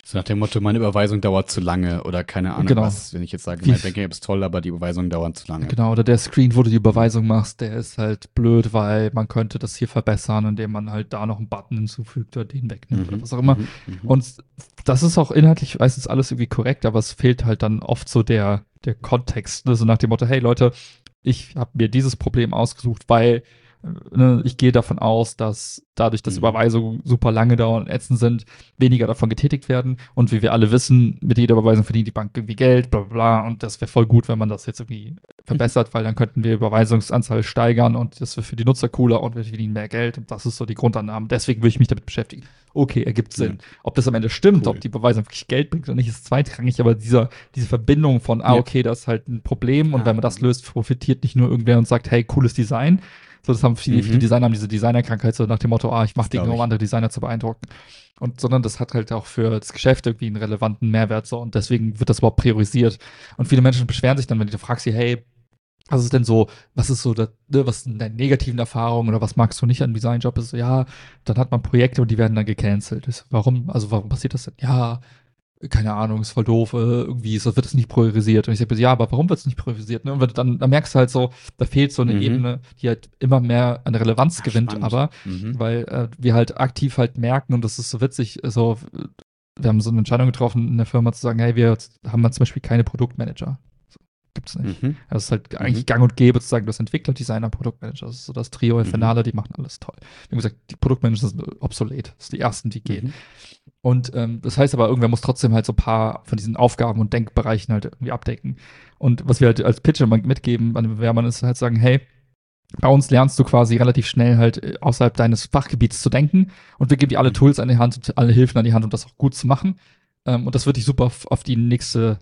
So nach dem Motto, meine Überweisung dauert zu lange oder keine Ahnung
Genau.
was. Wenn ich jetzt sage,
Wie
mein
f-
Banking-App ist toll, aber die Überweisungen dauern zu lange.
Genau, oder der Screen, wo du die Überweisung machst, der ist halt blöd, weil man könnte das hier verbessern, indem man halt da noch einen Button hinzufügt oder den wegnimmt oder was auch immer.
Mhm, mhm.
Und das ist auch inhaltlich meistens alles irgendwie korrekt, aber es fehlt halt dann oft so der, der Kontext. Ne? So nach dem Motto, hey Leute, ich habe mir dieses Problem ausgesucht, weil äh, ne, ich gehe davon aus, dass dadurch, dass
Mhm.
Überweisungen super lange dauern und ätzend sind, weniger davon getätigt werden. Und wie wir alle wissen, mit jeder Überweisung verdient die Bank irgendwie Geld, bla bla bla. Und das wäre voll gut, wenn man das jetzt irgendwie verbessert, weil dann könnten wir Überweisungsanzahl steigern und das wäre für die Nutzer cooler und wir verdienen mehr Geld. Und das ist so die Grundannahme. Deswegen würde ich mich damit beschäftigen. Okay, ergibt Sinn.
Ja.
Ob das am Ende stimmt,
Cool.
ob die Überweisung wirklich Geld bringt oder nicht, ist zweitrangig, aber dieser, diese Verbindung von, ah,
Ja.
okay, das ist halt ein Problem und
Ah.
wenn man das löst, profitiert nicht nur irgendwer und sagt, hey, cooles Design. So, das haben viele,
Mhm.
viele Designer haben diese Designerkrankheit, so nach dem Motto, ah, ich mache
Das
Dinge,
glaub
um
ich.
andere Designer zu beeindrucken. Und sondern das hat halt auch für das Geschäft irgendwie einen relevanten Mehrwert so und deswegen wird das überhaupt priorisiert. Und viele Menschen beschweren sich dann, wenn du fragst sie, hey, was ist denn so, was ist so, das, ne, was sind deine negativen Erfahrungen oder was magst du nicht an Designjob? Ist so, ja, dann hat man Projekte und die werden dann gecancelt. Ist, warum, also warum passiert das denn? Ja, keine Ahnung, ist voll doof, äh, irgendwie ist, wird es nicht priorisiert. Und ich sage, ja, aber warum wird es nicht priorisiert? Ne? Und wenn du dann, dann merkst du halt so, da fehlt so eine
Mhm.
Ebene, die halt immer mehr an Relevanz
Ach,
gewinnt,
spannend.
aber
Mhm.
weil äh, wir halt aktiv halt merken, und das ist so witzig, so, wir haben so eine Entscheidung getroffen in der Firma zu sagen, hey, wir haben mal zum Beispiel keine Produktmanager. So, gibt's nicht.
Mhm.
Das ist halt
Mhm.
eigentlich gang und gäbe zu sagen, du hast Entwickler, Designer, Produktmanager. Das ist so das Trio
Mhm.
Infernale, die machen alles toll. Wir haben gesagt, die Produktmanager sind obsolet. Das sind die ersten, die gehen.
Mhm.
Und ähm, das heißt aber, irgendwer muss trotzdem halt so ein paar von diesen Aufgaben und Denkbereichen halt irgendwie abdecken. Und was wir halt als Pitch immer mitgeben an den Bewerbern ist halt sagen, hey, bei uns lernst du quasi relativ schnell halt äh, außerhalb deines Fachgebiets zu denken und wir geben dir alle
Mhm.
Tools an die Hand und alle Hilfen an die Hand, um das auch gut zu machen. Ähm, und das wird dich super auf, auf die nächste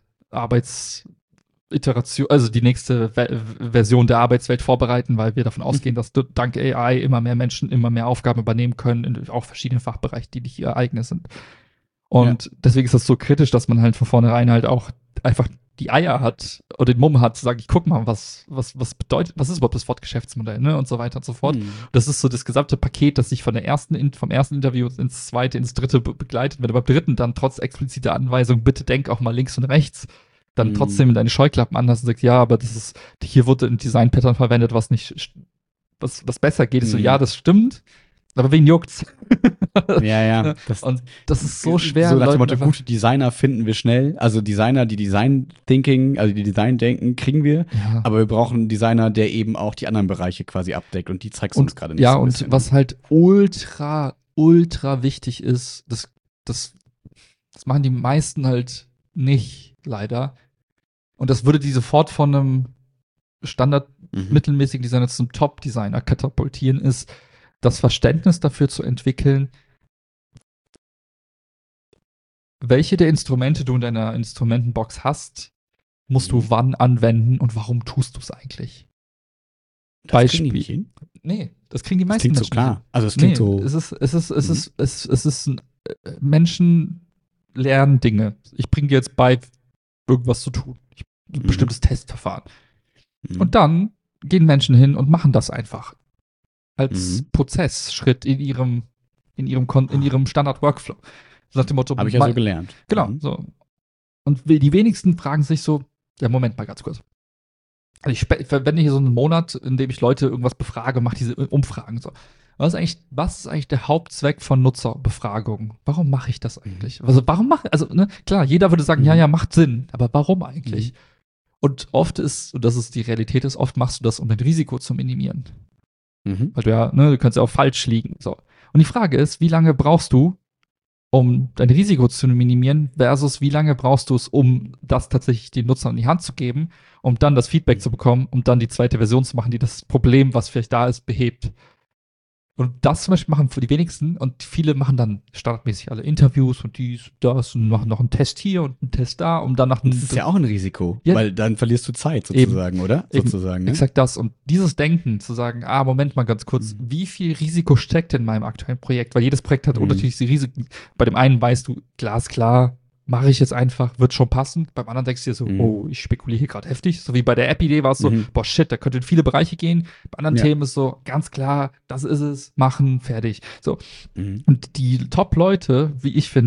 Arbeitsiteration, also die nächste Ve Version der Arbeitswelt vorbereiten, weil wir davon ausgehen, dass du dank A I immer mehr Menschen immer mehr Aufgaben übernehmen können, in auch verschiedenen Fachbereichen, die nicht ihr eigenes sind. Und deswegen ist das so kritisch, dass man halt von vornherein halt auch einfach die Eier hat oder den Mumm hat, zu sagen, ich guck mal, was, was, was bedeutet, was ist überhaupt das Wort Geschäftsmodell, ne? Und so weiter und so fort.
Mhm.
Das ist so das gesamte Paket, das sich von der ersten, In- vom ersten Interview ins zweite, ins dritte be begleitet. Wenn du beim dritten dann trotz expliziter Anweisung, bitte denk auch mal links und rechts, dann
Mhm.
trotzdem deine Scheuklappen anhast und sagst, ja, aber das ist, hier wurde ein Design-Pattern verwendet, was nicht, was, was besser geht. Ich so,
Mhm.
ja, das stimmt, aber wen juckt's?
Ja, ja. Das,
Und das ist so schwer.
So nach dem
Leuten
Motto,
einfach-
gute Designer finden wir schnell. Also Designer, die Design Thinking, also die Design denken, kriegen wir.
Ja.
Aber wir brauchen einen Designer, der eben auch die anderen Bereiche quasi abdeckt. Und die zeigst du uns
Und
gerade nicht
ja,
so ein
und
bisschen.
was halt ultra, ultra wichtig ist, das, das, das machen die meisten halt nicht, leider. Und das würde die sofort von einem Standard
Mhm.
mittelmäßigen Designer zum Top-Designer katapultieren, ist das Verständnis dafür zu entwickeln, welche der Instrumente du in deiner Instrumentenbox hast, musst du
Mhm.
wann anwenden und warum tust du es eigentlich?
Das kriegen die
Beispiel.
nicht hin?
Nee, das kriegen die
Das
meisten
klingt so
Menschen nicht hin.
klar. Also es klingt
Nee,
so.
es ist, es ist, es
Mhm.
ist, es, es ist ein, äh, Menschen lernen Dinge. Ich bringe dir jetzt bei, irgendwas zu tun. Ich, ein
Mhm.
bestimmtes Testverfahren.
Mhm.
Und dann gehen Menschen hin und machen das einfach. Als
Mhm.
Prozessschritt in ihrem, in ihrem, Kon in ihrem Standard-Workflow. So nach dem Motto,
Habe ich ja
mal-
so gelernt.
Genau,
Mhm.
so. Und die wenigsten fragen sich so, ja, Moment mal ganz kurz. Also ich spe- verwende hier so einen Monat, in dem ich Leute irgendwas befrage, mache diese Umfragen so. Was ist eigentlich, was ist eigentlich der Hauptzweck von Nutzerbefragungen? Warum mache ich das eigentlich? Also warum mache, also ne, klar, jeder würde sagen,
Mhm.
ja, ja, macht Sinn, aber warum eigentlich?
Mhm.
Und oft ist, und das ist die Realität ist, oft machst du das, um dein Risiko zu minimieren.
Mhm.
Weil du ja, ne, du kannst ja auch falsch liegen. So. Und die Frage ist, wie lange brauchst du, um dein Risiko zu minimieren, versus wie lange brauchst du es, um das tatsächlich den Nutzern in die Hand zu geben, um dann das Feedback zu bekommen, um dann die zweite Version zu machen, die das Problem, was vielleicht da ist, behebt. Und das zum Beispiel machen für die wenigsten und viele machen dann standardmäßig alle Interviews und dies, das und machen noch einen Test hier und einen Test da, um dann nach einem
Das ist ja auch ein Risiko,
Ja.
weil dann verlierst du Zeit sozusagen, oder?
Eben.
Sozusagen, ne?
Exakt das. Und dieses Denken, zu sagen, ah, Moment mal ganz kurz,
Mhm.
wie viel Risiko steckt in meinem aktuellen Projekt? Weil jedes Projekt hat
Mhm.
unterschiedliche Risiken. Bei dem einen weißt du, glasklar, mache ich jetzt einfach, wird schon passen. Beim anderen denkst du dir so,
Mhm.
oh, ich spekuliere hier gerade heftig. So wie bei der App-Idee war es so,
Mhm.
boah, shit, da könnte in viele Bereiche gehen. Bei anderen
Ja.
Themen ist so, ganz klar, das ist es, machen, fertig. So.
Mhm.
Und die Top-Leute, wie ich finde,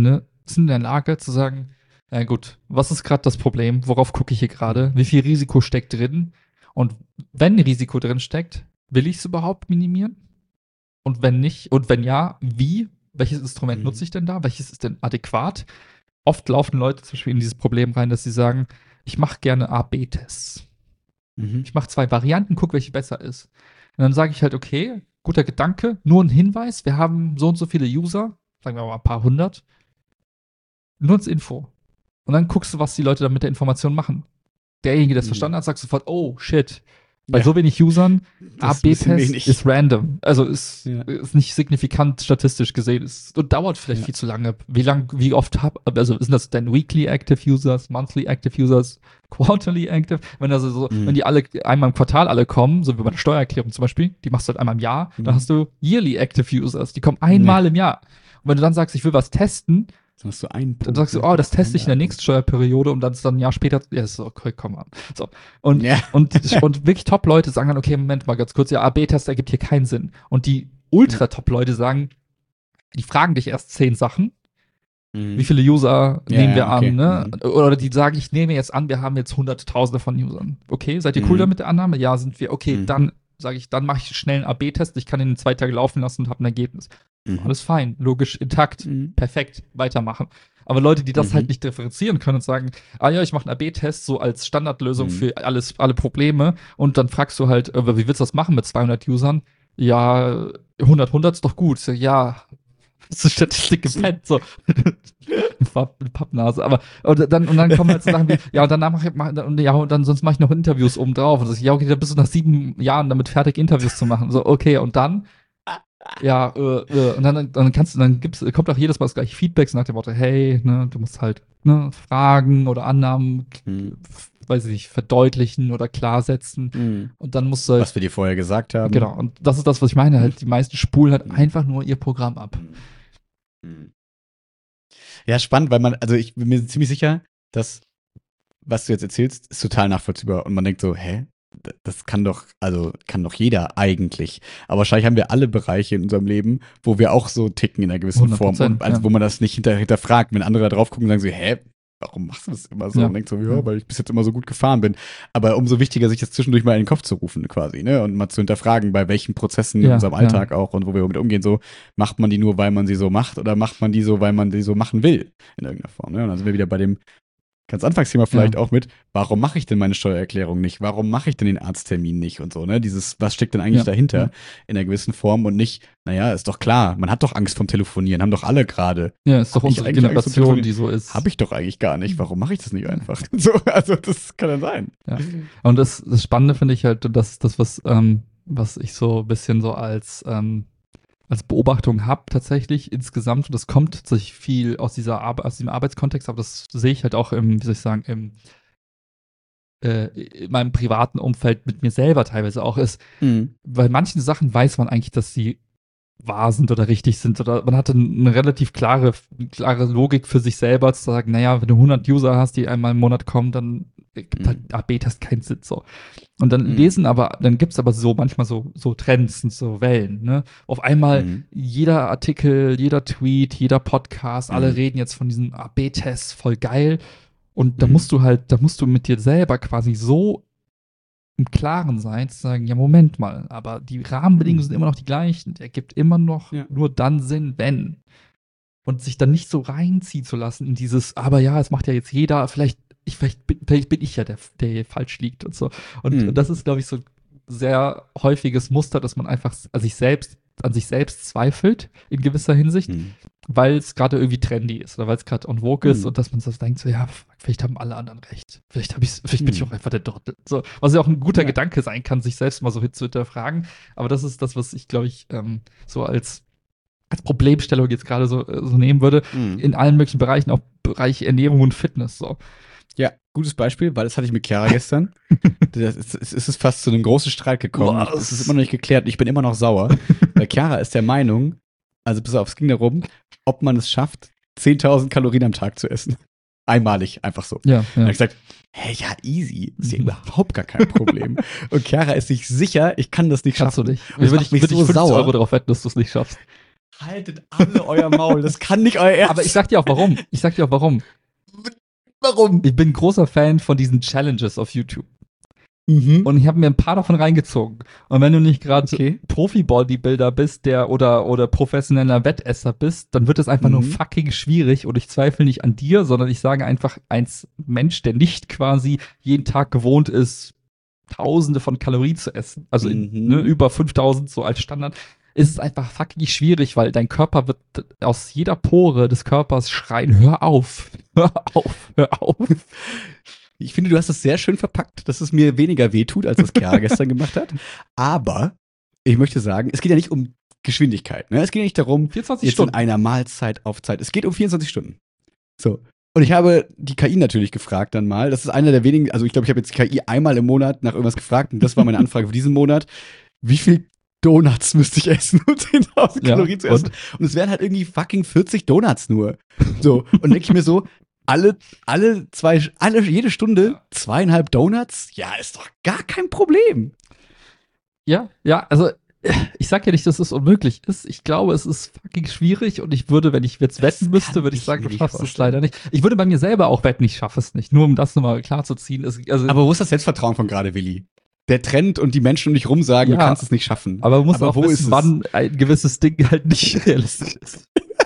sind in der Lage zu sagen, ja gut, was ist gerade das Problem? Worauf gucke ich hier gerade? Wie viel Risiko steckt drin? Und wenn Risiko drin steckt, will ich es überhaupt minimieren? Und wenn nicht, und wenn ja, wie? Welches Instrument
Mhm.
nutze ich denn da? Welches ist denn adäquat? Oft laufen Leute zum Beispiel in dieses Problem rein, dass sie sagen, ich mache gerne A B Tests.
Mhm.
Ich mache zwei Varianten, gucke, welche besser ist. Und dann sage ich halt, okay, guter Gedanke, nur ein Hinweis, wir haben so und so viele User, sagen wir mal ein paar hundert, nur als Info. Und dann guckst du, was die Leute dann mit der Information machen. Derjenige, der es
Mhm.
verstanden hat, sagt sofort, oh, shit. Bei
Ja.
so wenig Usern,
Das ist ein bisschen
A B-Test
wenig.
ist random. Also ist,
Ja.
ist nicht signifikant statistisch gesehen. Es und dauert vielleicht
Ja.
viel zu lange. Wie lang, wie oft hab, also sind das denn Weekly Active Users, Monthly Active Users, Quarterly Active? Wenn also so,
Mhm.
wenn die alle einmal im Quartal alle kommen, so wie bei der Steuererklärung zum Beispiel, die machst du halt einmal im Jahr,
Mhm.
dann hast du Yearly Active Users, die kommen einmal im Jahr. Und wenn du dann sagst, ich will was testen,
Dann hast du einen
dann
Punkt,
sagst du,
ne?
oh, das teste ich in der
Ein
nächsten Steuerperiode und dann ist dann ein Jahr später, ja, ist so, okay, komm an. So. Und,
Ja.
und, und wirklich Top-Leute sagen dann, okay, Moment mal ganz kurz, ja, A B-Test ergibt hier keinen Sinn. Und die Ultra-Top-Leute sagen, die fragen dich erst zehn Sachen,
Mhm.
wie viele User
Ja,
nehmen wir
ja, okay.
an, ne?
Mhm.
Oder die sagen, ich nehme jetzt an, wir haben jetzt Hunderttausende von Usern. Okay, seid ihr cool
Mhm.
damit der Annahme? Ja, sind wir. Okay,
Mhm.
dann sage ich, dann mache ich schnell einen A B-Test, ich kann ihn in zwei Tage laufen lassen und habe ein Ergebnis.
Mhm.
Alles fein, logisch, intakt,
Mhm.
perfekt, weitermachen. Aber Leute, die das
Mhm.
halt nicht differenzieren können und sagen, ah ja, ich mache einen A B-Test so als Standardlösung
Mhm.
für alles, alle Probleme und dann fragst du halt, äh, wie willst du das machen mit zweihundert Usern? Ja, hundert, hundert ist doch gut. So, ja, das ist Statistik gepennt, so. Papp- Pappnase, aber und dann, und dann kommen halt so Sachen wie, ja, und danach mach ich, mach, und, ja, und dann sonst mache ich noch Interviews oben drauf. Und das, ja, okay, da bist du nach sieben Jahren damit fertig, Interviews zu machen. So, okay, und dann? Ja, äh, äh, und dann, dann kannst du, dann gibt's, kommt auch jedes Mal das gleiche Feedback so nach dem Motto, hey, ne, du musst halt, ne, Fragen oder Annahmen,
Mhm.
f- weiß ich nicht, verdeutlichen oder klarsetzen.
Mhm.
Und dann musst du halt,
Was wir dir vorher gesagt haben.
genau, und das ist das, was ich meine, halt, die meisten spulen halt
Mhm.
einfach nur ihr Programm ab.
Mhm. Ja, spannend, weil man, also ich bin mir ziemlich sicher, dass, was du jetzt erzählst, ist total nachvollziehbar. Und man denkt so, hä? D- Das kann doch, also kann doch jeder eigentlich. Aber wahrscheinlich haben wir alle Bereiche in unserem Leben, wo wir auch so ticken in einer gewissen
hundert
Form.
Prozent,
Und, also
ja.
wo man das nicht hinter, hinterfragt. Wenn andere da drauf gucken, sagen sie, hä? Warum machst du das immer so?
Ja.
Und denkt so, ja,
Ja.
weil ich bis jetzt immer so gut gefahren bin. Aber umso wichtiger, sich das zwischendurch mal in den Kopf zu rufen, quasi, ne? Und mal zu hinterfragen, bei welchen Prozessen in
Ja,
unserem
ja.
Alltag auch und wo wir damit umgehen, so, macht man die nur, weil man sie so macht oder macht man die so, weil man sie so machen will, in irgendeiner Form, ne? Und dann sind wir wieder bei dem ganz Anfangsthema vielleicht
Ja.
auch mit, warum mache ich denn meine Steuererklärung nicht? Warum mache ich denn den Arzttermin nicht und so, ne? Dieses, was steckt denn eigentlich
Ja,
dahinter
ja.
in einer gewissen Form und nicht, naja, ist doch klar, man hat doch Angst vom Telefonieren, haben doch alle gerade.
Ja, ist doch
Hab ich
unsere
eigentlich Angst vor
Generation,
Telefonieren?
die so ist.
Habe ich doch eigentlich gar nicht. Warum mache ich das nicht einfach? So, also das kann dann sein.
Ja. Und das, das Spannende finde ich halt, das ist das, was, ähm, was ich so ein bisschen so als, ähm, als Beobachtung habe tatsächlich insgesamt. Und das kommt tatsächlich viel aus, dieser Ar aus diesem Arbeitskontext, aber das sehe ich halt auch im, wie soll ich sagen, im äh, in meinem privaten Umfeld mit mir selber teilweise auch ist,
Mhm.
weil manchen Sachen weiß man eigentlich, dass sie wahr sind oder richtig sind oder man hatte eine relativ klare, klare Logik für sich selber zu sagen, naja, wenn du hundert User hast, die einmal im Monat kommen, dann gibt
Mhm.
halt A B-Test keinen Sinn so. Und dann
Mhm.
lesen aber, dann gibt's aber so manchmal so, so Trends und so Wellen, ne? Auf einmal
Mhm.
jeder Artikel, jeder Tweet, jeder Podcast, alle
Mhm.
reden jetzt von diesen A B-Tests, voll geil. Und da
Mhm.
musst du halt, da musst du mit dir selber quasi so im Klaren sein, zu sagen, ja, Moment mal, aber die Rahmenbedingungen sind immer noch die gleichen. Der gibt immer noch
Ja.
nur dann Sinn, wenn. Und sich dann nicht so reinziehen zu lassen in dieses, aber ja, es macht ja jetzt jeder, vielleicht, ich, vielleicht, bin, vielleicht bin ich ja der, der hier falsch liegt und so. Und,
Mhm.
und das ist, glaube ich, so ein sehr häufiges Muster, dass man einfach an sich selbst, an sich selbst zweifelt, in gewisser Hinsicht,
Mhm.
weil es gerade irgendwie trendy ist oder weil es gerade on vogue ist
Mhm.
und dass man so denkt, so ja, fuck, vielleicht haben alle anderen recht. Vielleicht habe ich, vielleicht bin ich
Mhm.
auch einfach der Trottel. So, was ja auch ein guter
Ja.
Gedanke sein kann, sich selbst mal so hin zu hinterfragen. Aber das ist das, was ich, glaube ich, ähm, so als, als Problemstellung jetzt gerade so, äh, so nehmen würde.
Mhm.
In allen möglichen Bereichen, auch Bereich Ernährung und Fitness. So.
Ja, gutes Beispiel, weil das hatte ich mit Chiara gestern. Das ist, es ist fast zu einem großen Streit gekommen.
Was?
Es ist immer noch nicht geklärt. Ich bin immer noch sauer. Weil Chiara ist der Meinung, also pass auf, es ging darum, ob man es schafft, zehntausend Kalorien am Tag zu essen. Einmalig, einfach so.
Ja,
Und
ja.
ich gesagt, hä, ja, easy. Ist ja
Mhm.
überhaupt gar kein Problem. Und Chiara ist sich sicher, ich kann das nicht
Kannst du
schaffen.
nicht.
Und das
Würde
macht
ich,
mich
würde ich
so
fünfzig
sauer.
Euro darauf wetten, dass du es nicht schaffst.
Haltet alle euer Maul, das kann nicht euer Ernst
Aber ich sag dir auch warum. Ich sag dir auch warum.
Warum?
Ich bin großer Fan von diesen Challenges auf YouTube.
Mhm.
Und ich habe mir ein paar davon reingezogen. Und wenn du nicht gerade
Okay.
Profi-Bodybuilder bist, der oder, oder professioneller Wettesser bist, dann wird es einfach nur
Mhm.
fucking schwierig. Und ich zweifle nicht an dir, sondern ich sage einfach, als Mensch, der nicht quasi jeden Tag gewohnt ist, Tausende von Kalorien zu essen, also in,
Mhm.
ne, über fünftausend so als Standard, ist es einfach fucking schwierig, weil dein Körper wird aus jeder Pore des Körpers schreien, hör auf, hör auf, hör auf.
Ich finde, du hast es sehr schön verpackt, dass es mir weniger wehtut, als das Chiara gestern gemacht hat. Aber ich möchte sagen, es geht ja nicht um Geschwindigkeit. Ne? Es geht ja nicht darum,
vierundzwanzig
jetzt
Stunden.
in einer Mahlzeit auf Zeit. Es geht um vierundzwanzig Stunden. So. Und ich habe die K I natürlich gefragt dann mal. Das ist einer der wenigen, also ich glaube, ich habe jetzt die K I einmal im Monat nach irgendwas gefragt und das war meine Anfrage für diesen Monat. Wie viel Donuts müsste ich essen, um zehntausend
Ja,
Kalorien zu essen?
und?
Und es wären halt irgendwie fucking vierzig Donuts nur. So. Und denke ich mir so, alle, alle zwei, alle, jede Stunde
Ja.
zweieinhalb Donuts? Ja, ist doch gar kein Problem.
Ja, ja, also ich sag ja nicht, dass es unmöglich ist. Ich glaube, es ist fucking schwierig und ich würde, wenn ich jetzt
Das
wetten müsste,
kann
würde ich
ich
sagen,
mir
du
nicht
schaffst es
vorstellen.
leider nicht. Ich würde bei mir selber auch wetten, ich schaffe es nicht. Nur um das nochmal klarzuziehen. Es, also,
Aber wo ist das Selbstvertrauen von gerade, Willi? Der Trend und die Menschen um dich rum sagen,
Ja,
du kannst es nicht schaffen.
aber man muss
Aber
auch
wo
wissen,
ist es?
wann ein gewisses Ding halt nicht realistisch ist.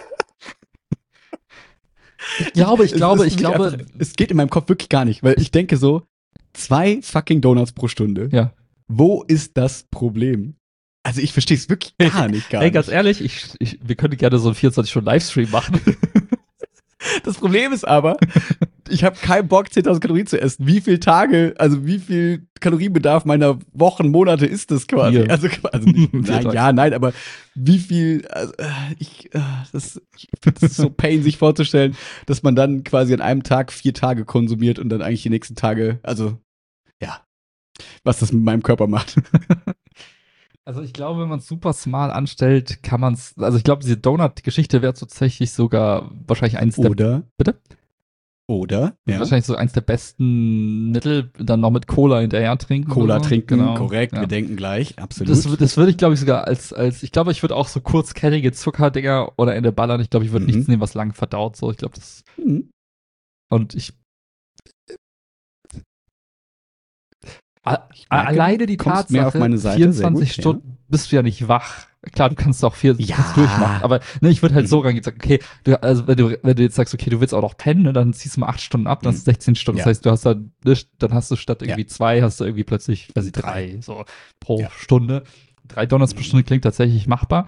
Ich glaube, ich
Es
glaube,
ist
ich
für mich
glaube.
einfach, es geht in meinem Kopf wirklich gar nicht, weil ich denke so, zwei fucking Donuts pro Stunde.
Ja.
Wo ist das Problem? Also ich verstehe es wirklich gar nicht, gar
Ey, ganz
nicht.
ehrlich, ich, ich, wir können gerne so einen vierundzwanzig-Stunden-Livestream machen.
Das Problem ist aber, ich habe keinen Bock, zehntausend Kalorien zu essen. Wie viele Tage, also wie viel Kalorienbedarf meiner Wochen, Monate ist das quasi?
Vier.
Also, also nicht,
Vier
nein,
Tage.
ja, nein, aber wie viel, also, äh, ich, äh, das, ich finde das so pain, sich vorzustellen, dass man dann quasi an einem Tag vier Tage konsumiert und dann eigentlich die nächsten Tage, also, ja, was das mit meinem Körper macht.
Also ich glaube, wenn man es super smart anstellt, kann man es, also ich glaube, diese Donut-Geschichte wäre tatsächlich sogar wahrscheinlich eins der,
Oder?
Bitte?
Oder? Ja.
wahrscheinlich so eins der besten Mittel, dann noch mit Cola hinterher trinken.
Cola
oder so.
trinken,
Genau.
korrekt,
Ja.
wir denken gleich, absolut.
Das, das würde ich, glaube ich, sogar als, als, ich glaube, ich würde auch so kurzkettige Zuckerdinger oder Ende ballern. Ich glaube, ich würde
Mhm.
nichts nehmen, was lang verdaut. So, ich glaube, das,
Mhm.
und ich, A-
Ich merke,
alleine die
du kommst
Tatsache,
mehr auf meine Seite, sehr
vierundzwanzig
gut,
Stunden bist du ja nicht wach. Klar, du kannst auch vier
Ja.
kannst durchmachen, aber ne, ich würde halt
Mhm.
so rangehen, sagen, okay, du, also wenn du, wenn du jetzt sagst, okay, du willst auch noch pennen, ne, dann ziehst du mal acht Stunden ab, dann
Mhm.
hast du sechzehn Stunden.
Ja.
Das heißt, du hast dann, ne, dann hast du statt
Ja.
irgendwie zwei, hast du irgendwie plötzlich, weiß ich,
Drei.
drei, so pro
Ja.
Stunde. Drei Donuts pro
Mhm.
Stunde klingt tatsächlich machbar.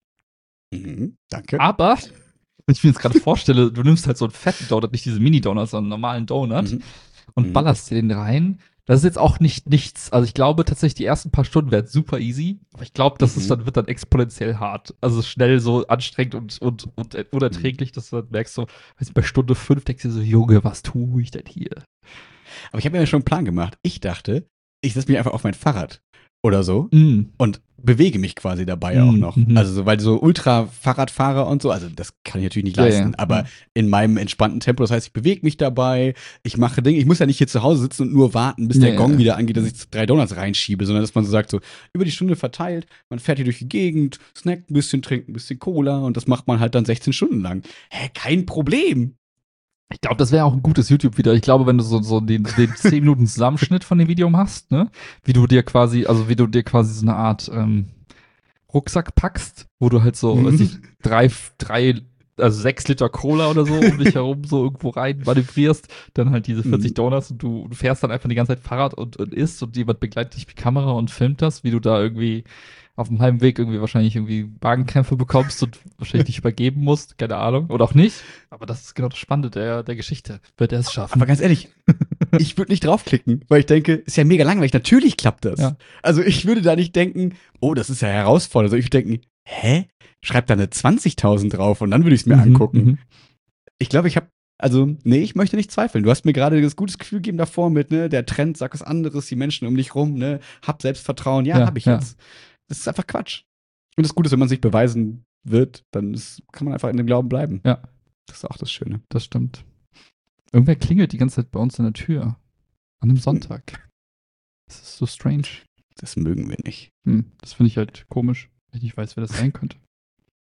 Mhm. Danke.
Aber, wenn ich mir jetzt gerade vorstelle, du nimmst halt so einen fetten Donut, nicht diese Mini-Donuts, sondern einen normalen Donut
Mhm.
und
Mhm.
ballerst dir den rein. Das ist jetzt auch nicht nichts. Also ich glaube tatsächlich, die ersten paar Stunden werden super easy. Aber ich glaube, das ist
Mhm.
dann, wird dann exponentiell hart. Also schnell so anstrengend und, und, und unerträglich, dass du dann merkst, so, weißt du, bei Stunde fünf denkst du dir so, Junge, was tue ich denn hier?
Aber ich habe mir schon einen Plan gemacht. Ich dachte, ich setze mich einfach auf mein Fahrrad oder so
Mm.
und bewege mich quasi dabei
Mhm.
auch noch.
Mhm.
Also so, weil so Ultra-Fahrradfahrer und so, also das kann ich natürlich nicht
Ja,
leisten,
ja.
aber
Ja.
in meinem entspannten Tempo, das heißt, ich bewege mich dabei, ich mache Dinge, ich muss ja nicht hier zu Hause sitzen und nur warten, bis
Ja,
der Gong
ja.
wieder angeht, dass ich drei Donuts reinschiebe, sondern dass man so sagt, so über die Stunde verteilt, man fährt hier durch die Gegend, snackt ein bisschen, trinkt ein bisschen Cola und das macht man halt dann sechzehn Stunden lang. Hä, kein Problem.
Ich glaube, das wäre auch ein gutes YouTube-Video. Ich glaube, wenn du so, so den, den zehn Minuten Zusammenschnitt von dem Video machst, ne, wie du dir quasi, also wie du dir quasi so eine Art ähm, Rucksack packst, wo du halt so,
Mhm.
weiß ich, drei, drei, also sechs Liter Cola oder so um dich herum so irgendwo rein manövrierst, dann halt diese vierzig
Mhm.
Donuts und du, du fährst dann einfach die ganze Zeit Fahrrad und, und isst und jemand begleitet dich mit Kamera und filmt das, wie du da irgendwie auf dem halben Weg irgendwie wahrscheinlich irgendwie Magenkrämpfe bekommst und wahrscheinlich dich übergeben musst, keine Ahnung, oder auch nicht. Aber das ist genau das Spannende der, der Geschichte. Wird er es schaffen?
Aber ganz ehrlich, ich würde nicht draufklicken, weil ich denke, ist ja mega langweilig. Natürlich klappt das.
Ja.
Also ich würde da nicht denken, oh, das ist ja herausfordernd. Also ich würde denken, hä? Schreib da eine zwanzigtausend drauf und dann würde ich es mir
Mhm,
angucken.
mhm.
Ich glaube, ich habe, also nee, ich möchte nicht zweifeln. Du hast mir gerade das gutes Gefühl gegeben davor mit, ne, der Trend sagt was anderes, die Menschen um dich rum, ne, hab Selbstvertrauen. Ja,
Ja,
hab ich
ja.
jetzt. Das ist einfach Quatsch. Und das Gute ist, wenn man sich beweisen wird, dann ist, kann man einfach in dem Glauben bleiben.
Ja.
Das ist auch das Schöne.
Das stimmt. Irgendwer klingelt die ganze Zeit bei uns an der Tür. An einem Sonntag. Das ist so strange.
Das mögen wir nicht.
Hm, das finde ich halt komisch, wenn ich nicht weiß, wer das sein könnte.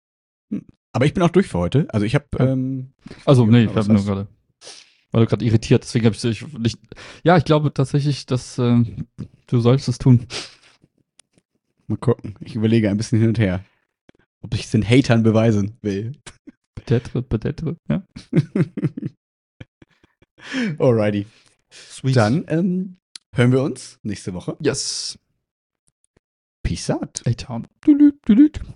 Aber ich bin auch durch für heute. Also ich habe.
Ja.
Ähm,
Also,
ja,
nee, ich
was
habe nur
heißt-
gerade. War du gerade irritiert, deswegen habe ich dich nicht. Ja, ich glaube tatsächlich, dass ähm, du sollst es tun.
Mal gucken. Ich überlege ein bisschen hin und her, ob ich es den Hatern beweisen will.
Peut-être, peut-être, ja.
Alrighty.
Sweet.
Dann ähm, hören wir uns nächste Woche.
Yes.
Peace out.
A-Town. Dülüt, dülüt.